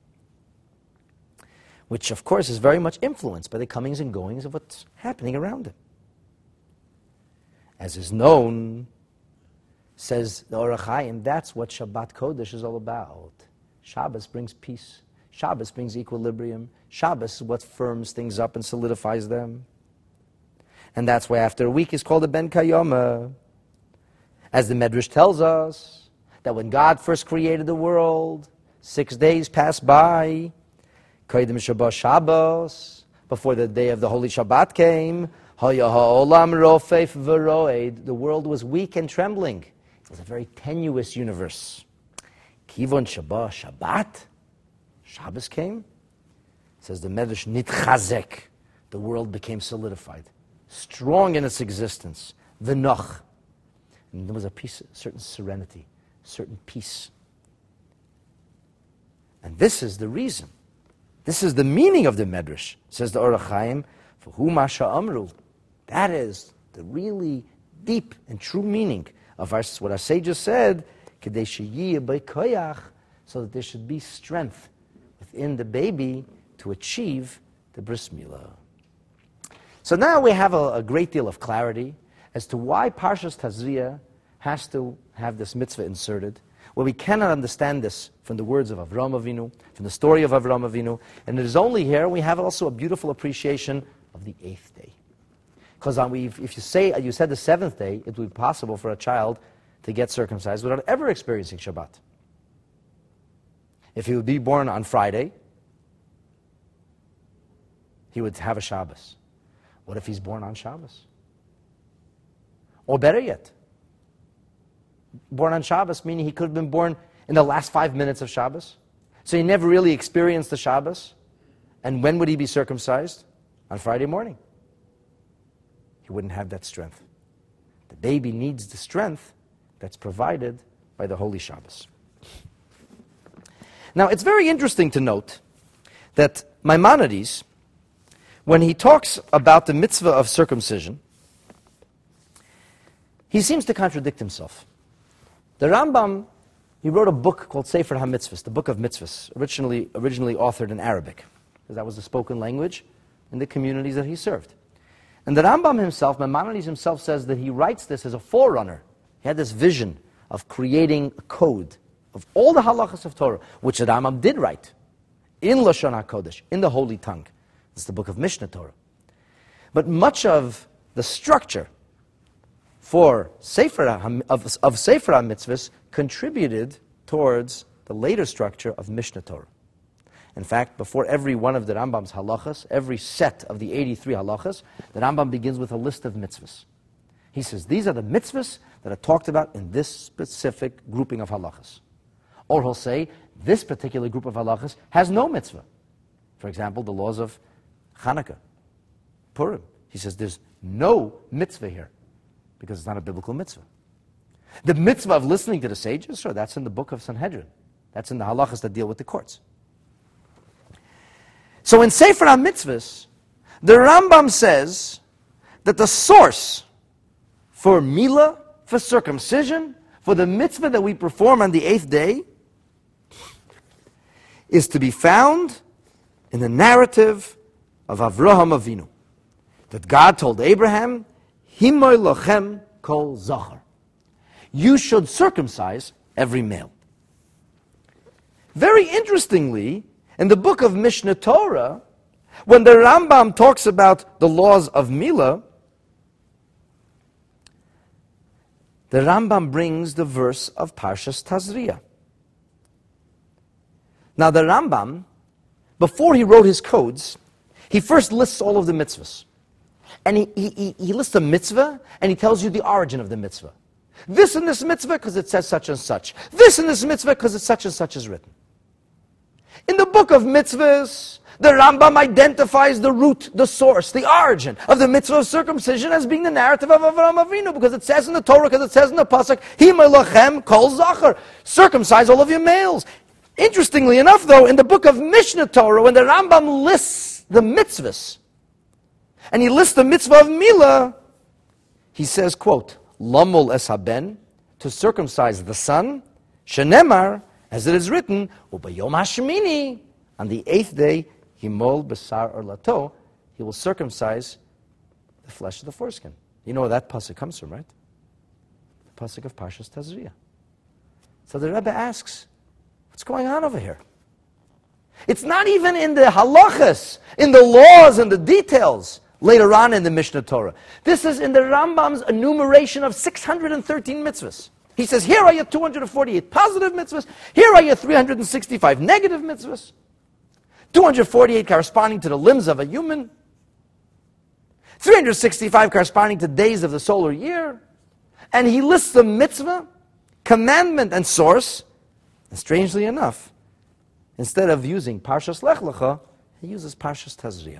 which of course is very much influenced by the comings and goings of what's happening around him. As is known, says the Orach Chaim, that's what Shabbat Kodesh is all about. Shabbos brings peace. Shabbos brings equilibrium. Shabbos is what firms things up and solidifies them. And that's why after a week is called a Ben Kayoma. As the Medrash tells us, that when God first created the world, six days passed by, Kodim Shabbat Shabbos, before the day of the Holy Shabbat came, Haya ha'olam rofef v'roed, the world was weak and trembling. It was a very tenuous universe. Kivon Shabbat Shabbat, Shabbos came, says the Medrash, nitchazek, the world became solidified, strong in its existence, v'noch, and there was a peace, a certain serenity, certain peace. And this is the reason. This is the meaning of the Medrash, says the Orach Chaim, for hu masha amru. That is the really deep and true meaning of our, what our sages said, kedei sheyiyeh b'koyach, so that there should be strength within the baby to achieve the bris milah. So now we have a, a great deal of clarity as to why Parshas Tazria has to have this mitzvah inserted, where we cannot understand this from the words of Avraham Avinu, from the story of Avraham Avinu, and it is only here we have also a beautiful appreciation of the eighth day. Because if you say you said the seventh day, it would be possible for a child to get circumcised without ever experiencing Shabbat. If he would be born on Friday, he would have a Shabbos. What if he's born on Shabbos? Or better yet, born on Shabbos, meaning he could have been born in the last five minutes of Shabbos. So he never really experienced the Shabbos. And when would he be circumcised? On Friday morning. He wouldn't have that strength. The baby needs the strength that's provided by the Holy Shabbos. Now, it's very interesting to note that Maimonides, when he talks about the mitzvah of circumcision, he seems to contradict himself. The Rambam, he wrote a book called Sefer HaMitzvahs, the Book of Mitzvahs, originally, originally authored in Arabic, because that was the spoken language in the communities that he served. And the Rambam himself, Maimonides himself, says that he writes this as a forerunner. He had this vision of creating a code of all the halachas of Torah, which the Rambam did write in Lashon HaKodesh, in the Holy Tongue. It's the book of Mishnah Torah. But much of the structure for Sefer of, of Sefer HaMitzvahs contributed towards the later structure of Mishnah Torah. In fact, before every one of the Rambam's halachas, every set of the eighty-three halachas, the Rambam begins with a list of mitzvahs. He says, these are the mitzvahs that are talked about in this specific grouping of halachas. Or he'll say, this particular group of halachas has no mitzvah. For example, the laws of Hanukkah, Purim. He says, there's no mitzvah here, because it's not a biblical mitzvah. The mitzvah of listening to the sages, sure, that's in the book of Sanhedrin. That's in the halachas that deal with the courts. So in Sefer HaMitzvahs, the Rambam says that the source for milah, for circumcision, for the mitzvah that we perform on the eighth day, is to be found in the narrative of Avraham Avinu. That God told Abraham, Himoy lochem kol zachar. You should circumcise every male. Very interestingly, in the book of Mishnah Torah, when the Rambam talks about the laws of milah, the Rambam brings the verse of Parshas Tazria. Now the Rambam, before he wrote his codes, he first lists all of the mitzvahs. And he, he, he lists a mitzvah, and he tells you the origin of the mitzvah. This in this mitzvah because it says such and such. This in this mitzvah because it's such and such is written. In the book of mitzvahs, the Rambam identifies the root, the source, the origin of the mitzvah of circumcision as being the narrative of Avraham Avinu, because it says in the Torah, because it says in the pasuk, Himay lochem kol zachar, circumcise all of your males. Interestingly enough, though, in the book of Mishnah Torah, when the Rambam lists the mitzvahs, and he lists the mitzvah of milah, he says, quote, Lamul es haben, to circumcise the son, shenemar, as it is written, Ubayom hashmini, on the eighth day, himol besar or lato, he will circumcise the flesh of the foreskin. You know where that pasuk comes from, right? The pasuk of Parshas Tazria. So the Rebbe asks, what's going on over here? It's not even in the halachas, in the laws and the details later on in the Mishnah Torah. This is in the Rambam's enumeration of six hundred thirteen mitzvahs. He says, here are your two hundred forty-eight positive mitzvahs, here are your three hundred sixty-five negative mitzvahs, two hundred forty-eight corresponding to the limbs of a human, three hundred sixty-five corresponding to days of the solar year, and he lists the mitzvah, commandment, and source, and strangely enough, instead of using Parshas Lech Lecha, he uses Parshas Tazria.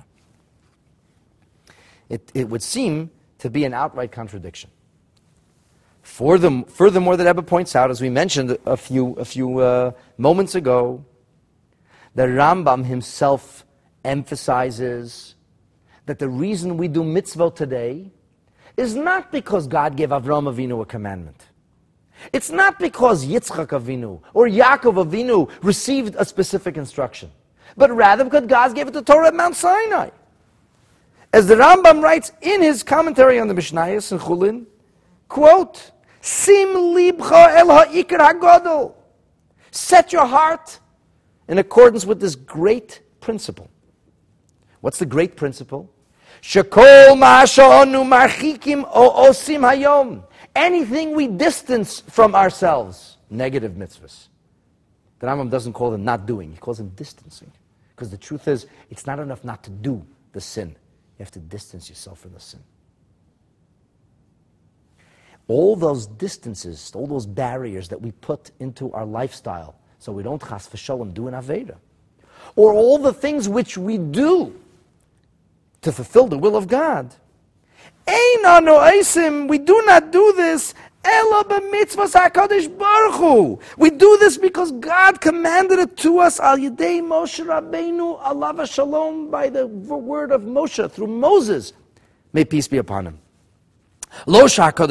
It, it would seem to be an outright contradiction. For the, furthermore, the Rebbe points out, as we mentioned a few, a few uh, moments ago, the Rambam himself emphasizes that the reason we do mitzvot today is not because God gave Avraham Avinu a commandment. It's not because Yitzchak Avinu or Yaakov Avinu received a specific instruction, but rather because God gave it to Torah at Mount Sinai. As the Rambam writes in his commentary on the Mishnayos in Chulin, quote, Sim libcha el ha'ikar hagadol. Set your heart in accordance with this great principle. What's the great principle? Shekol ma'ashanu marchikim o osim hayom. Anything we distance from ourselves, negative mitzvahs. The Rambam doesn't call them not doing, he calls them distancing. Because the truth is, it's not enough not to do the sin. You have to distance yourself from the sin. All those distances, all those barriers that we put into our lifestyle, so we don't chas v'sholem do an aveda, or all the things which we do to fulfill the will of God. We do not do this. We do this because God commanded it to us al yedei Moshe Rabbeinu alav shalom, by the word of Moshe through Moses. May peace be upon him. Not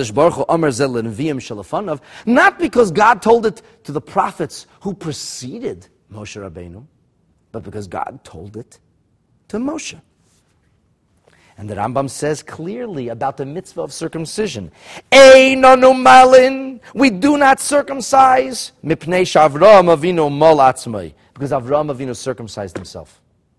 because God told it to the prophets who preceded Moshe Rabbeinu, but because God told it to Moshe. And the Rambam says clearly about the mitzvah of circumcision. We do not circumcise because Avraham Avinu circumcised himself.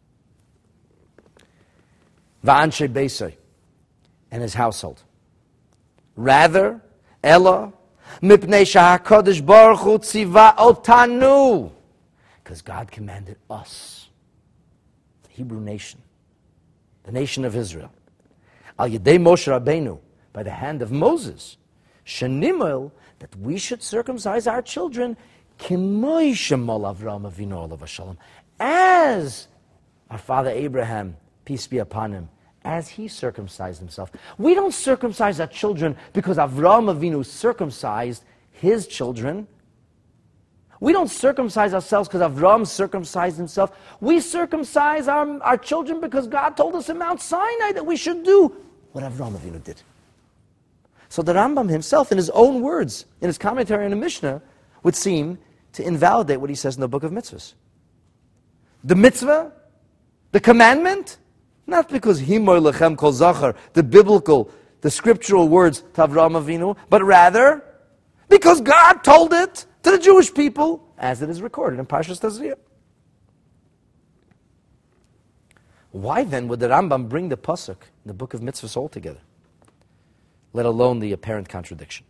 Va'anshe beisai, and his household. Rather, Ella, mipnei shahakadosh baruch hu tziva otanu, because God commanded us, the Hebrew nation, the nation of Israel, al yedei Moshe Rabbeinu, by the hand of Moses, shenimel, that we should circumcise our children, k'moi shemol Avraham Avinu alav shalom, as our father Abraham, peace be upon him, as he circumcised himself. We don't circumcise our children because Avraham Avinu circumcised his children. We don't circumcise ourselves because Avraham circumcised himself. We circumcise our, our children because God told us in Mount Sinai that we should do what Avraham Avinu did. So the Rambam himself, in his own words, in his commentary on the Mishnah, would seem to invalidate what he says in the book of mitzvahs. The mitzvah, the commandment, not because himoy lechem kol zachar, the biblical, the scriptural words to Avraham Avinu, but rather because God told it to the Jewish people, as it is recorded in Parshas Tazria. Why then would the Rambam bring the pasuk in the book of mitzvahs altogether, let alone the apparent contradiction?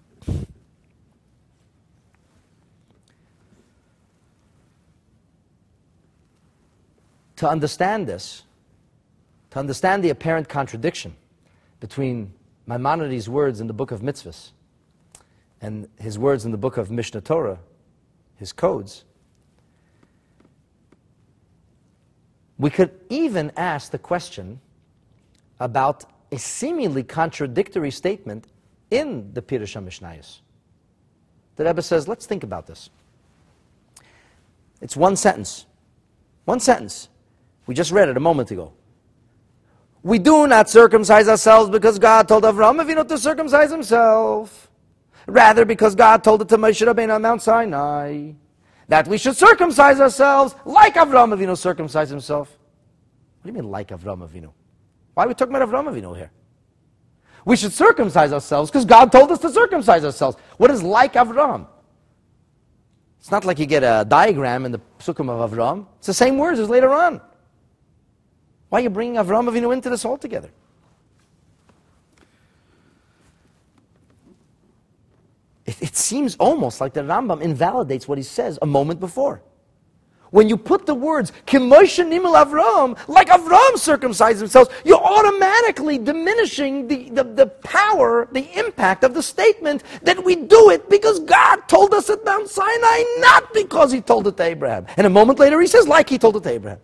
To understand this, to understand the apparent contradiction between Maimonides' words in the book of mitzvahs and his words in the book of Mishnah Torah, his codes, we could even ask the question about a seemingly contradictory statement in the Pirush HaMishnayos. The Rebbe says, let's think about this. It's one sentence. One sentence. We just read it a moment ago. We do not circumcise ourselves because God told Avraham Avinu to circumcise himself. Rather, because God told it to Moshe Rabbeinu on Mount Sinai, that we should circumcise ourselves like Avraham Avinu circumcised himself. What do you mean, like Avraham Avinu? Why are we talking about Avraham Avinu here? We should circumcise ourselves because God told us to circumcise ourselves. What is like Avraham? It's not like you get a diagram in the Psukim of Avraham. It's the same words as later on. Why are you bringing Avraham Avinu into this altogether? It, it seems almost like the Rambam invalidates what he says a moment before. When you put the words, K'moshe nimel Avraham, like Avraham circumcised himself, you're automatically diminishing the, the, the power, the impact of the statement that we do it because God told us at Mount Sinai, not because he told it to Abraham. And a moment later he says, like he told it to Abraham.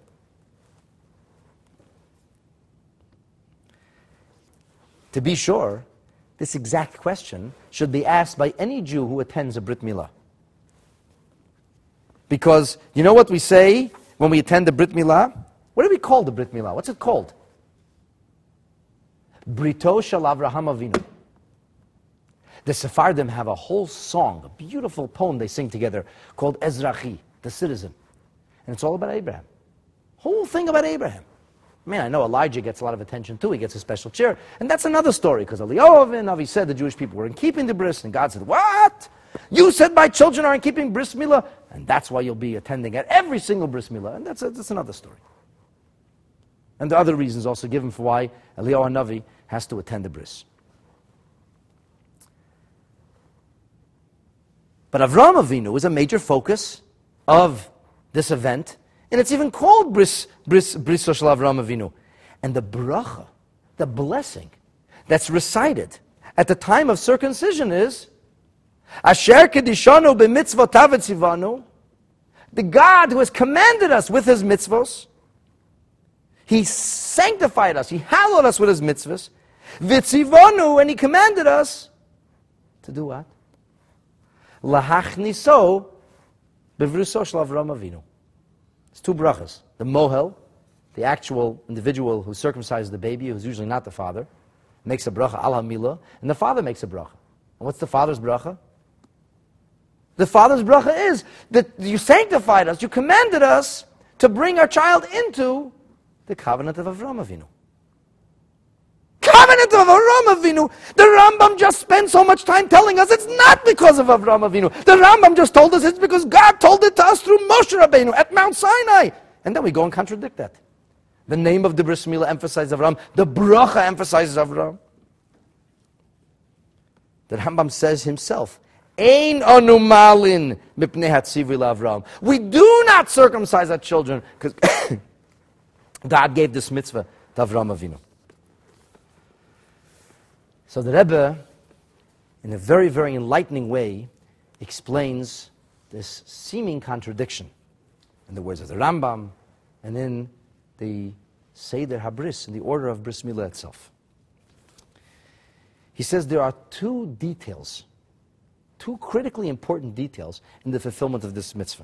To be sure, this exact question should be asked by any Jew who attends a Brit Milah. Because, you know what we say when we attend the Brit Milah? What do we call the Brit Milah? What's it called? Brito Shel Avraham Avinu. The Sephardim have a whole song, a beautiful poem they sing together called Ezrachi, the citizen. And it's all about Abraham. Whole thing about Abraham. I mean, I know Elijah gets a lot of attention too. He gets a special chair. And that's another story, because Eliyahu Navi said the Jewish people weren't keeping the bris, and God said, what? You said my children aren't keeping bris milah, and that's why you'll be attending at every single bris milah. And that's, a, that's another story. And the other reasons also given for why Eliyahu Navi has to attend the bris. But Avraham Avinu is a major focus of this event, and it's even called Bris Bris Bris Shel Avraham Avinu. And the bracha, the blessing that's recited at the time of circumcision is Asher Kedishanu b'mitzvotav etzivanu, the God who has commanded us with his mitzvos, he sanctified us, he hallowed us with his mitzvahs, v'tzivonu, and he commanded us to do what? Lahachniso bevruso shel Avram Avinu. It's two brachas. The mohel, the actual individual who circumcises the baby, who's usually not the father, makes a bracha al hamila, and the father makes a bracha. And what's the father's bracha? The father's bracha is that you sanctified us, you commanded us to bring our child into the covenant of Avram Avinu. Covenant of Avram Avinu. The Rambam just spent so much time telling us it's not because of Avram Avinu. The Rambam just told us it's because God told it to us through Moshe Rabbeinu at Mount Sinai. And then we go and contradict that. The name of the Bris Milah emphasizes Avram. The bracha emphasizes Avram. The Rambam says himself, Ein anu malin mipnei hatzivi la'Avram. We do not circumcise our children because God gave this mitzvah to Avram Avinu. So the Rebbe, in a very, very enlightening way, explains this seeming contradiction in the words of the Rambam and in the Seder HaBris, in the order of Bris Milah itself. He says there are two details, two critically important details in the fulfillment of this mitzvah.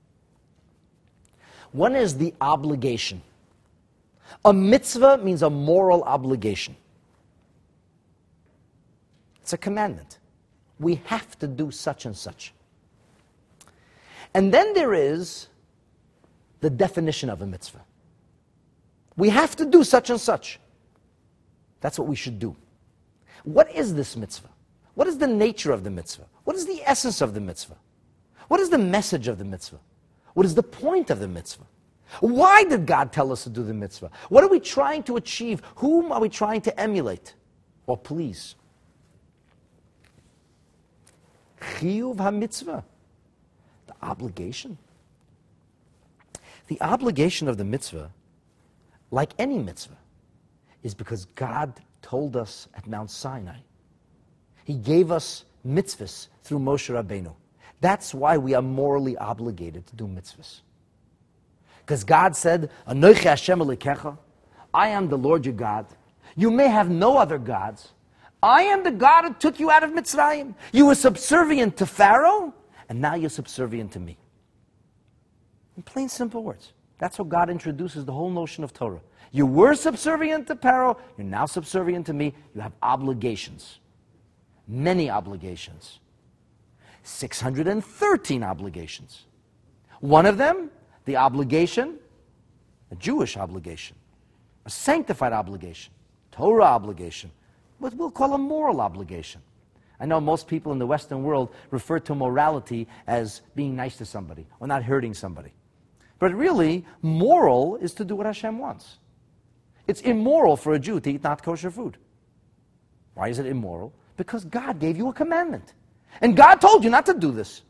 One is the obligation. A mitzvah means a moral obligation. It's a commandment. We have to do such and such. And then there is the definition of a mitzvah. We have to do such and such. That's what we should do. What is this mitzvah? What is the nature of the mitzvah? What is the essence of the mitzvah? What is the message of the mitzvah? What is the point of the mitzvah? Why did God tell us to do the mitzvah? What are we trying to achieve? Whom are we trying to emulate or please? Chiyuv ha-mitzvah, the obligation. The obligation of the mitzvah, like any mitzvah, is because God told us at Mount Sinai. He gave us mitzvahs through Moshe Rabbeinu. That's why we are morally obligated to do mitzvahs. Because God said, Anochi Hashem Elokecha, I am the Lord your God. You may have no other gods. I am the God who took you out of Mitzrayim. You were subservient to Pharaoh, and now you're subservient to me. In plain, simple words. That's how God introduces the whole notion of Torah. You were subservient to Pharaoh, you're now subservient to me. You have obligations. Many obligations. six hundred thirteen obligations. One of them, the obligation, a Jewish obligation, a sanctified obligation, Torah obligation, what we'll call a moral obligation. I know most people in the Western world refer to morality as being nice to somebody or not hurting somebody. But really, moral is to do what Hashem wants. It's immoral for a Jew to eat not kosher food. Why is it immoral? Because God gave you a commandment. And God told you not to do this.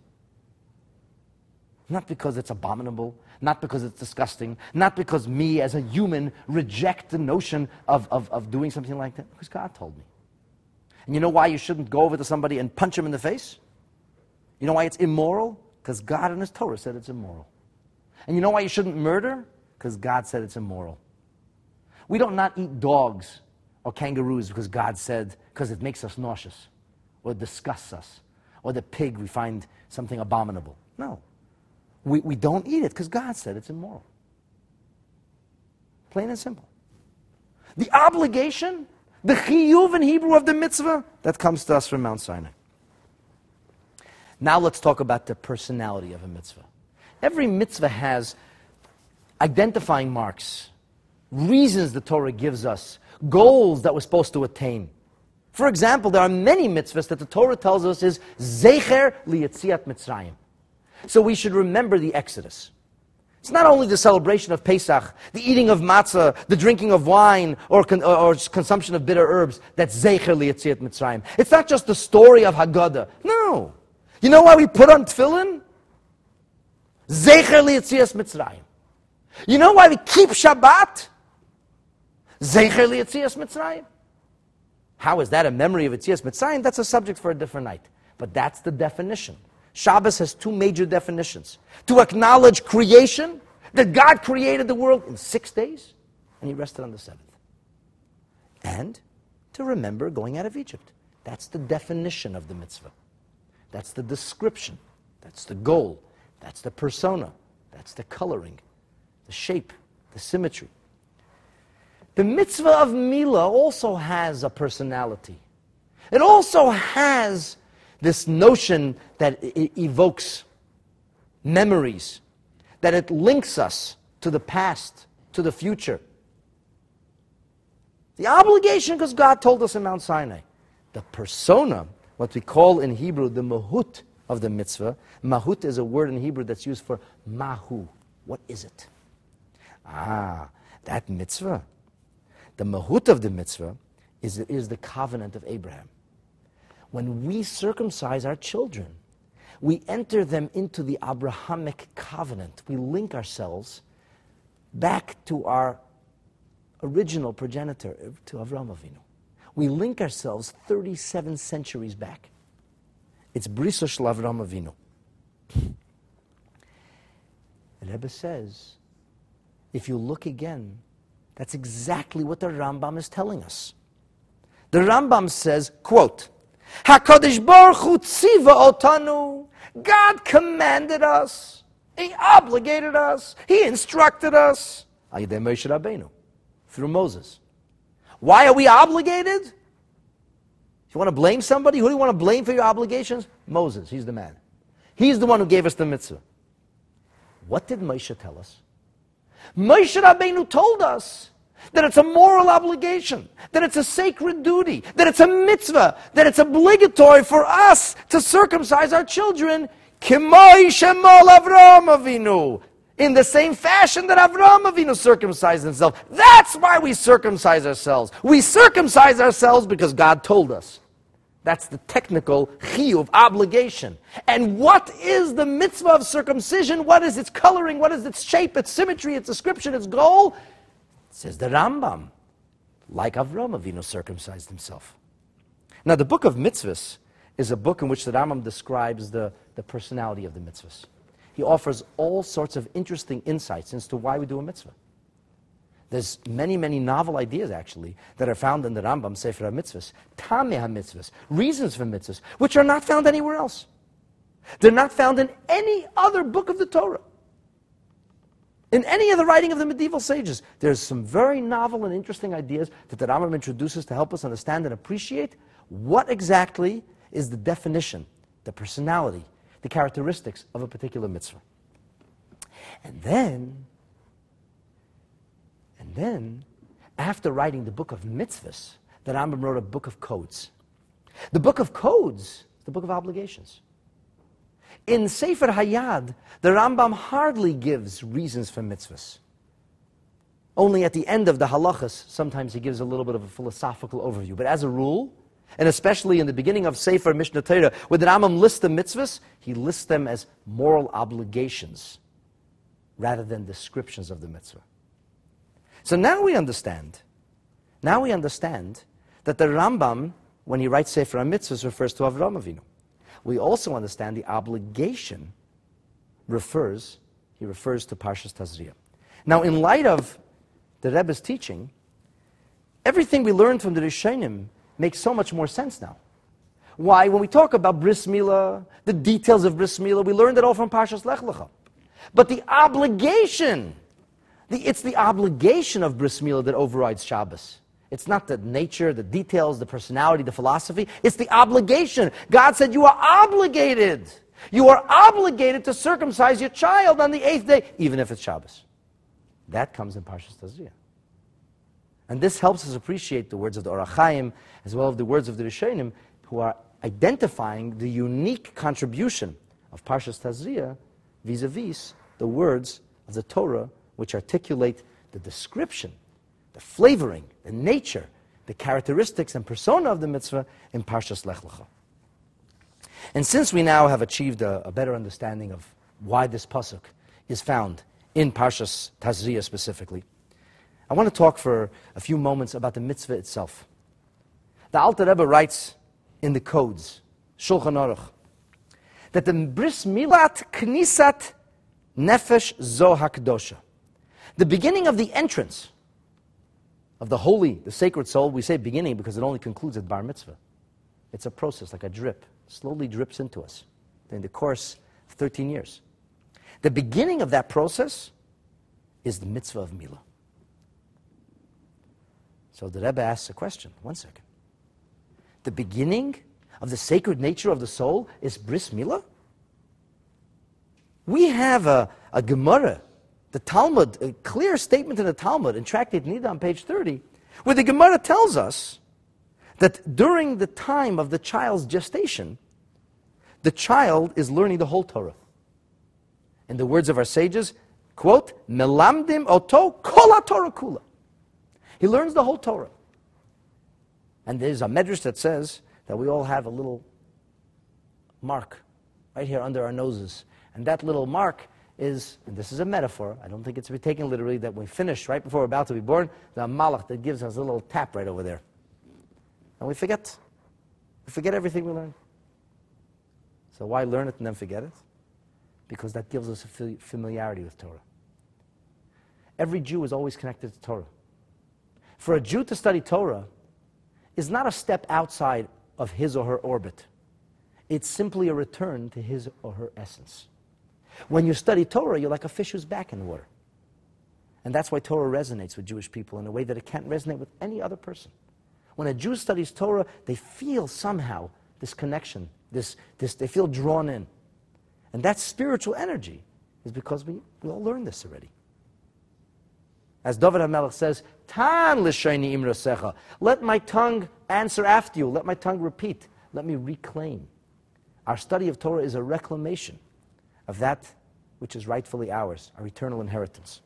Not because it's abominable, not because it's disgusting, not because me as a human reject the notion of, of, of doing something like that, because God told me. And you know why you shouldn't go over to somebody and punch him in the face? You know why it's immoral? Because God in His Torah said it's immoral. And you know why you shouldn't murder? Because God said it's immoral. We don't not eat dogs or kangaroos because God said, because it makes us nauseous, or disgusts us, or the pig we find something abominable. No. We, we don't eat it because God said it's immoral. Plain and simple. The obligation, the chiyuv in Hebrew of the mitzvah, that comes to us from Mount Sinai. Now let's talk about the personality of a mitzvah. Every mitzvah has identifying marks, reasons the Torah gives us, goals that we're supposed to attain. For example, there are many mitzvahs that the Torah tells us is zecher liyetziat Mitzrayim. So we should remember the Exodus. It's not only the celebration of Pesach, the eating of matzah, the drinking of wine, or, con- or consumption of bitter herbs, that's zecher liyetziat Mitzrayim. It's not just the story of Haggadah. No. You know why we put on tefillin? Zecher liyetzias Mitzrayim. You know why we keep Shabbat? Zecher liyetzias Mitzrayim. How is that a memory of Yetzias Mitzrayim? That's a subject for a different night. But that's the definition. Shabbos has two major definitions. To acknowledge creation, that God created the world in six days, and he rested on the seventh. And to remember going out of Egypt. That's the definition of the mitzvah. That's the description. That's the goal. That's the persona. That's the coloring, the shape, the symmetry. The mitzvah of Milah also has a personality. It also has this notion that it evokes memories, that it links us to the past, to the future. The obligation, because God told us in Mount Sinai. The persona, what we call in Hebrew the mahut of the mitzvah. Mahut is a word in Hebrew that's used for mahu. What is it? Ah, that mitzvah. The mahut of the mitzvah is, is the covenant of Abraham. When we circumcise our children, we enter them into the Abrahamic covenant. We link ourselves back to our original progenitor, to Avraham Avinu. We link ourselves thirty-seven centuries back. It's Brisa Shel Avraham Avinu. The Rebbe says, if you look again, that's exactly what the Rambam is telling us. The Rambam says, quote, HaKadosh Baruch Hu tziva otanu. God commanded us. He obligated us. He instructed us. Al Yedei Moshe Rabbeinu, through Moses. Why are we obligated? If you want to blame somebody, who do you want to blame for your obligations? Moses, he's the man. He's the one who gave us the mitzvah. What did Moshe tell us? Moshe Rabbeinu told us that it's a moral obligation, that it's a sacred duty, that it's a mitzvah, that it's obligatory for us to circumcise our children, K'moi shemol Avraham Avinu, in the same fashion that Avraham Avinu circumcised himself. That's why we circumcise ourselves. We circumcise ourselves because God told us. That's the technical chiyuv, obligation. And what is the mitzvah of circumcision? What is its coloring? What is its shape, its symmetry, its description, its goal? It says the Rambam, like Avraham Avinu circumcised himself. Now the book of mitzvahs is a book in which the Rambam describes the, the personality of the mitzvahs. He offers all sorts of interesting insights as to why we do a mitzvah. There's many, many novel ideas, actually, that are found in the Rambam, Sefer HaMitzvahs, Tameh HaMitzvahs, reasons for mitzvahs, which are not found anywhere else. They're not found in any other book of the Torah. In any of the writing of the medieval sages, there's some very novel and interesting ideas that the Rambam introduces to help us understand and appreciate what exactly is the definition, the personality, the characteristics of a particular mitzvah. And then, and then, after writing the book of mitzvahs, the Rambam wrote a book of codes. The book of codes is the book of obligations. In Sefer Hayad, the Rambam hardly gives reasons for mitzvahs. Only at the end of the halachas, sometimes he gives a little bit of a philosophical overview. But as a rule, and especially in the beginning of Sefer Mishnah Torah, when the Rambam lists the mitzvahs, he lists them as moral obligations rather than descriptions of the mitzvah. So now we understand, now we understand that the Rambam, when he writes Sefer HaMitzvahs, refers to Avraham Avinu. We also understand the obligation refers, he refers to Parshas Tazria. Now in light of the Rebbe's teaching, everything we learned from the Rishonim makes so much more sense now. Why? When we talk about Bris Milah, the details of Bris Milah, we learned it all from Parshas Lech Lecha. But the obligation, the, it's the obligation of Bris Milah that overrides Shabbos. It's not the nature, the details, the personality, the philosophy. It's the obligation. God said you are obligated. You are obligated to circumcise your child on the eighth day, even if it's Shabbos. That comes in Parshas Tazria. And this helps us appreciate the words of the Orach Chaim, as well as the words of the Rishonim, who are identifying the unique contribution of Parshas Tazria vis-a-vis the words of the Torah, which articulate the description, the flavoring, the nature, the characteristics and persona of the mitzvah in Parshas Lech Lecha. And since we now have achieved a, a better understanding of why this pasuk is found in Parshas Tazria specifically, I want to talk for a few moments about the mitzvah itself. The Alter Rebbe writes in the codes, Shulchan Aruch, that the bris milat knisat nefesh zo hakdosha, the beginning of the entrance of the holy, the sacred soul, we say beginning because it only concludes at bar mitzvah. It's a process, like a drip, slowly drips into us in the course of thirteen years. The beginning of that process is the mitzvah of Milah. So the Rebbe asks a question, one second. The beginning of the sacred nature of the soul is bris milah? We have a, a Gemara, the Talmud, a clear statement in the Talmud, in Tractate Nida on page thirty, where the Gemara tells us that during the time of the child's gestation, the child is learning the whole Torah. In the words of our sages, quote, melamdim oto kol haTorah kula. He learns the whole Torah. And there's a medrash that says that we all have a little mark right here under our noses. And that little mark is, and this is a metaphor, I don't think it's to be taken literally, that when we finish, right before we're about to be born, the malach that gives us a little tap right over there. And we forget. We forget everything we learn. So why learn it and then forget it? Because that gives us a familiarity with Torah. Every Jew is always connected to Torah. For a Jew to study Torah is not a step outside of his or her orbit. It's simply a return to his or her essence. When you study Torah, you're like a fish who's back in the water. And that's why Torah resonates with Jewish people in a way that it can't resonate with any other person. When a Jew studies Torah, they feel somehow this connection, this, this, they feel drawn in. And that spiritual energy is because we, we all learned this already. As David HaMelech says, Tan l'shayni imrasecha. Let my tongue answer after you. Let my tongue repeat. Let me reclaim. Our study of Torah is a reclamation of that which is rightfully ours, our eternal inheritance.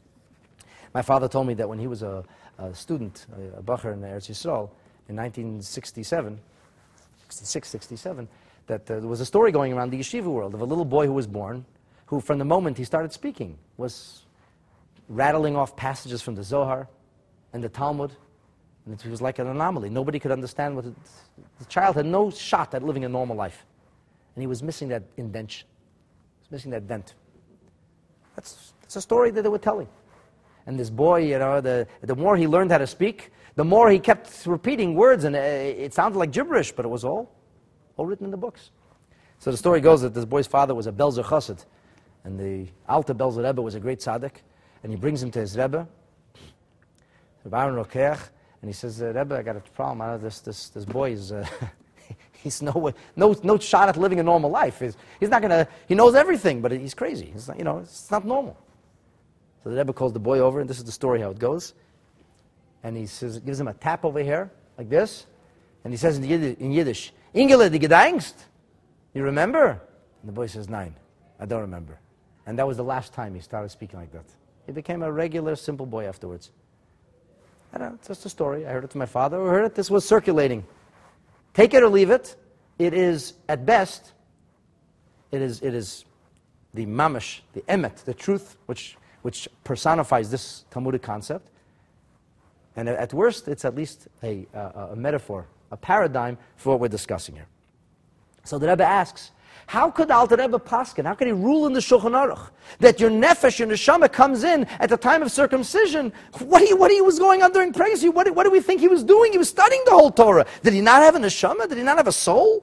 My father told me that when he was a, a student, a, a bacher in Eretz Yisrael, in nineteen sixty-seven, sixty-six, sixty-seven, that uh, there was a story going around the yeshiva world of a little boy who was born, who from the moment he started speaking was rattling off passages from the Zohar and the Talmud, and it was like an anomaly. Nobody could understand what it, the child had no shot at living a normal life, and he was missing that indentation. He was missing that dent. That's, that's a story that they were telling. And this boy, you know, the, the more he learned how to speak, the more he kept repeating words, and it sounded like gibberish, but it was all, all written in the books. So the story goes that this boy's father was a Belzer Chassid, and the Alter Belzer Rebbe was a great tzaddik, and he brings him to his Rebbe, Rebbe Aaron Rokeach, and he says, Rebbe, I got a problem. I know this, this, this boy is, uh, he's no, no, no shot at living a normal life. He's, he's not going to, he knows everything, but he's crazy. He's not, you know, it's not normal. So the Rebbe calls the boy over, and this is the story how it goes. And he says, gives him a tap over here, like this, and he says in Yiddish, in Yiddish Ingele, die gedenkst? You remember? And the boy says, Nein, I don't remember. And that was the last time he started speaking like that. He became a regular, simple boy afterwards. I don't know, it's just a story. I heard it from my father, or heard it, this was circulating. Take it or leave it. It is, at best, it is, it is the mamash, the emet, the truth, which, which personifies this Talmudic concept. And at worst, it's at least a, a, a metaphor, a paradigm for what we're discussing here. So the Rebbe asks, how could the Alter Rebbe paskin, how could he rule in the Shulchan Aruch, that your nefesh, your neshama comes in at the time of circumcision? What, he, what he was going on during pregnancy? What, what do we think he was doing? He was studying the whole Torah. Did he not have a neshama? Did he not have a soul?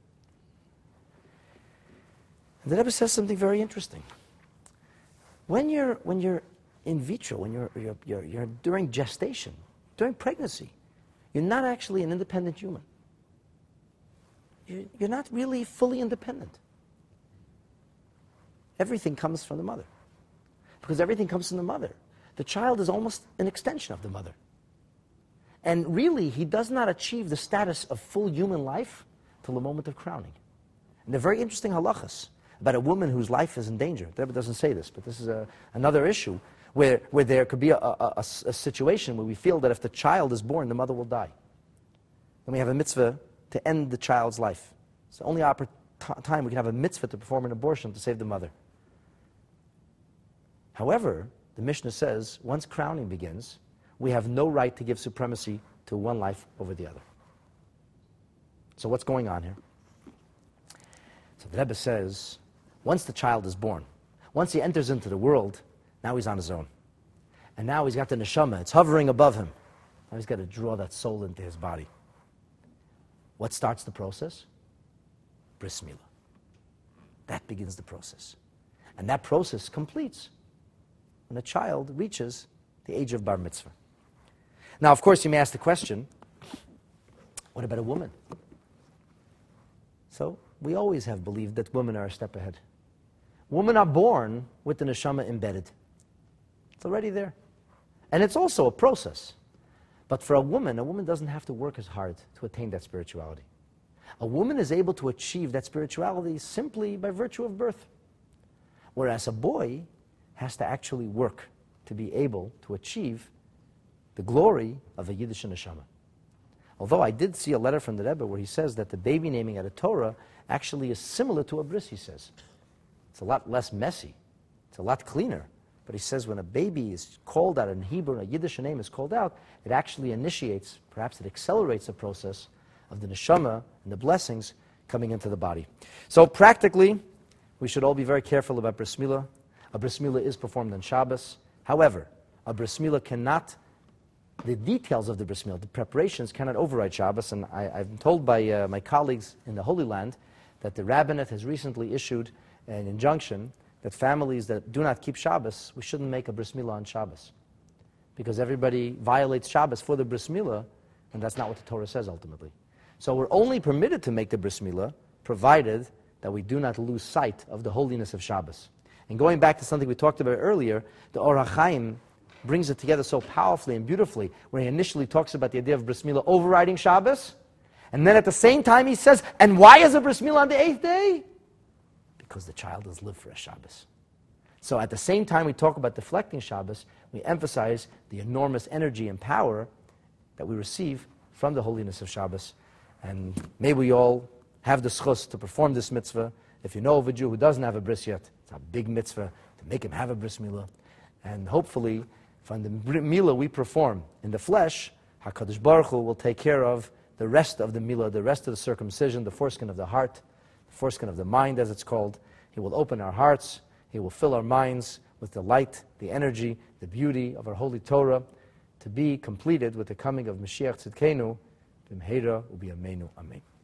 And the Rebbe says something very interesting. When you're, when you're in vitro, when you're, you're, you're, you're during gestation, during pregnancy, you're not actually an independent human. You're not really fully independent. Everything comes from the mother. Because everything comes from the mother. The child is almost an extension of the mother. And really, he does not achieve the status of full human life till the moment of crowning. And they're very interesting halachas about a woman whose life is in danger. The Rebbe doesn't say this, but this is a, another issue where, where there could be a, a, a, a situation where we feel that if the child is born, the mother will die. Then we have a mitzvah to end the child's life. It's the only oppor- t- time we can have a mitzvah to perform an abortion to save the mother. However, the Mishnah says, once crowning begins, we have no right to give supremacy to one life over the other. So what's going on here? So So the Rebbe says, once the child is born, once he enters into the world, now he's on his own. And now he's got the neshama, it's hovering above him. Now he's got to draw that soul into his body. What starts the process? Bris Milah. That begins the process. And that process completes when a child reaches the age of bar mitzvah. Now, of course, you may ask the question, what about a woman? So, we always have believed that women are a step ahead. Women are born with the neshama embedded. It's already there. And it's also a process. But for a woman, a woman doesn't have to work as hard to attain that spirituality. A woman is able to achieve that spirituality simply by virtue of birth. Whereas a boy has to actually work to be able to achieve the glory of a Yiddish neshama. Although I did see a letter from the Rebbe where he says that the baby naming at a Torah actually is similar to a bris, he says. It's a lot less messy. It's a lot cleaner. But he says when a baby is called out in Hebrew, a Yiddish name is called out, it actually initiates, perhaps it accelerates the process of the neshama and the blessings coming into the body. So practically, we should all be very careful about bris milah. A bris milah is performed on Shabbos. However, a bris milah cannot, the details of the bris milah, the preparations cannot override Shabbos. And I, I'm told by uh, my colleagues in the Holy Land that the rabbinate has recently issued an injunction that families that do not keep Shabbos, we shouldn't make a bris milah on Shabbos. Because everybody violates Shabbos for the bris milah, and that's not what the Torah says ultimately. So we're only permitted to make the bris milah, provided that we do not lose sight of the holiness of Shabbos. And going back to something we talked about earlier, the Or HaChaim brings it together so powerfully and beautifully, where he initially talks about the idea of bris milah overriding Shabbos, and then at the same time he says, and why is a bris milah on the eighth day? Because the child has lived for a Shabbos. So at the same time we talk about deflecting Shabbos, we emphasize the enormous energy and power that we receive from the holiness of Shabbos. And may we all have the schus to perform this mitzvah. If you know of a Jew who doesn't have a bris yet, it's a big mitzvah to make him have a bris milah. And hopefully, from the milah we perform in the flesh, HaKadosh Baruch Hu will take care of the rest of the milah, the rest of the circumcision, the foreskin of the heart, the foreskin of the mind, as it's called. He will open our hearts. He will fill our minds with the light, the energy, the beauty of our holy Torah, to be completed with the coming of Mashiach Tzidkenu, b'mheira u'b'yameinu. Amen.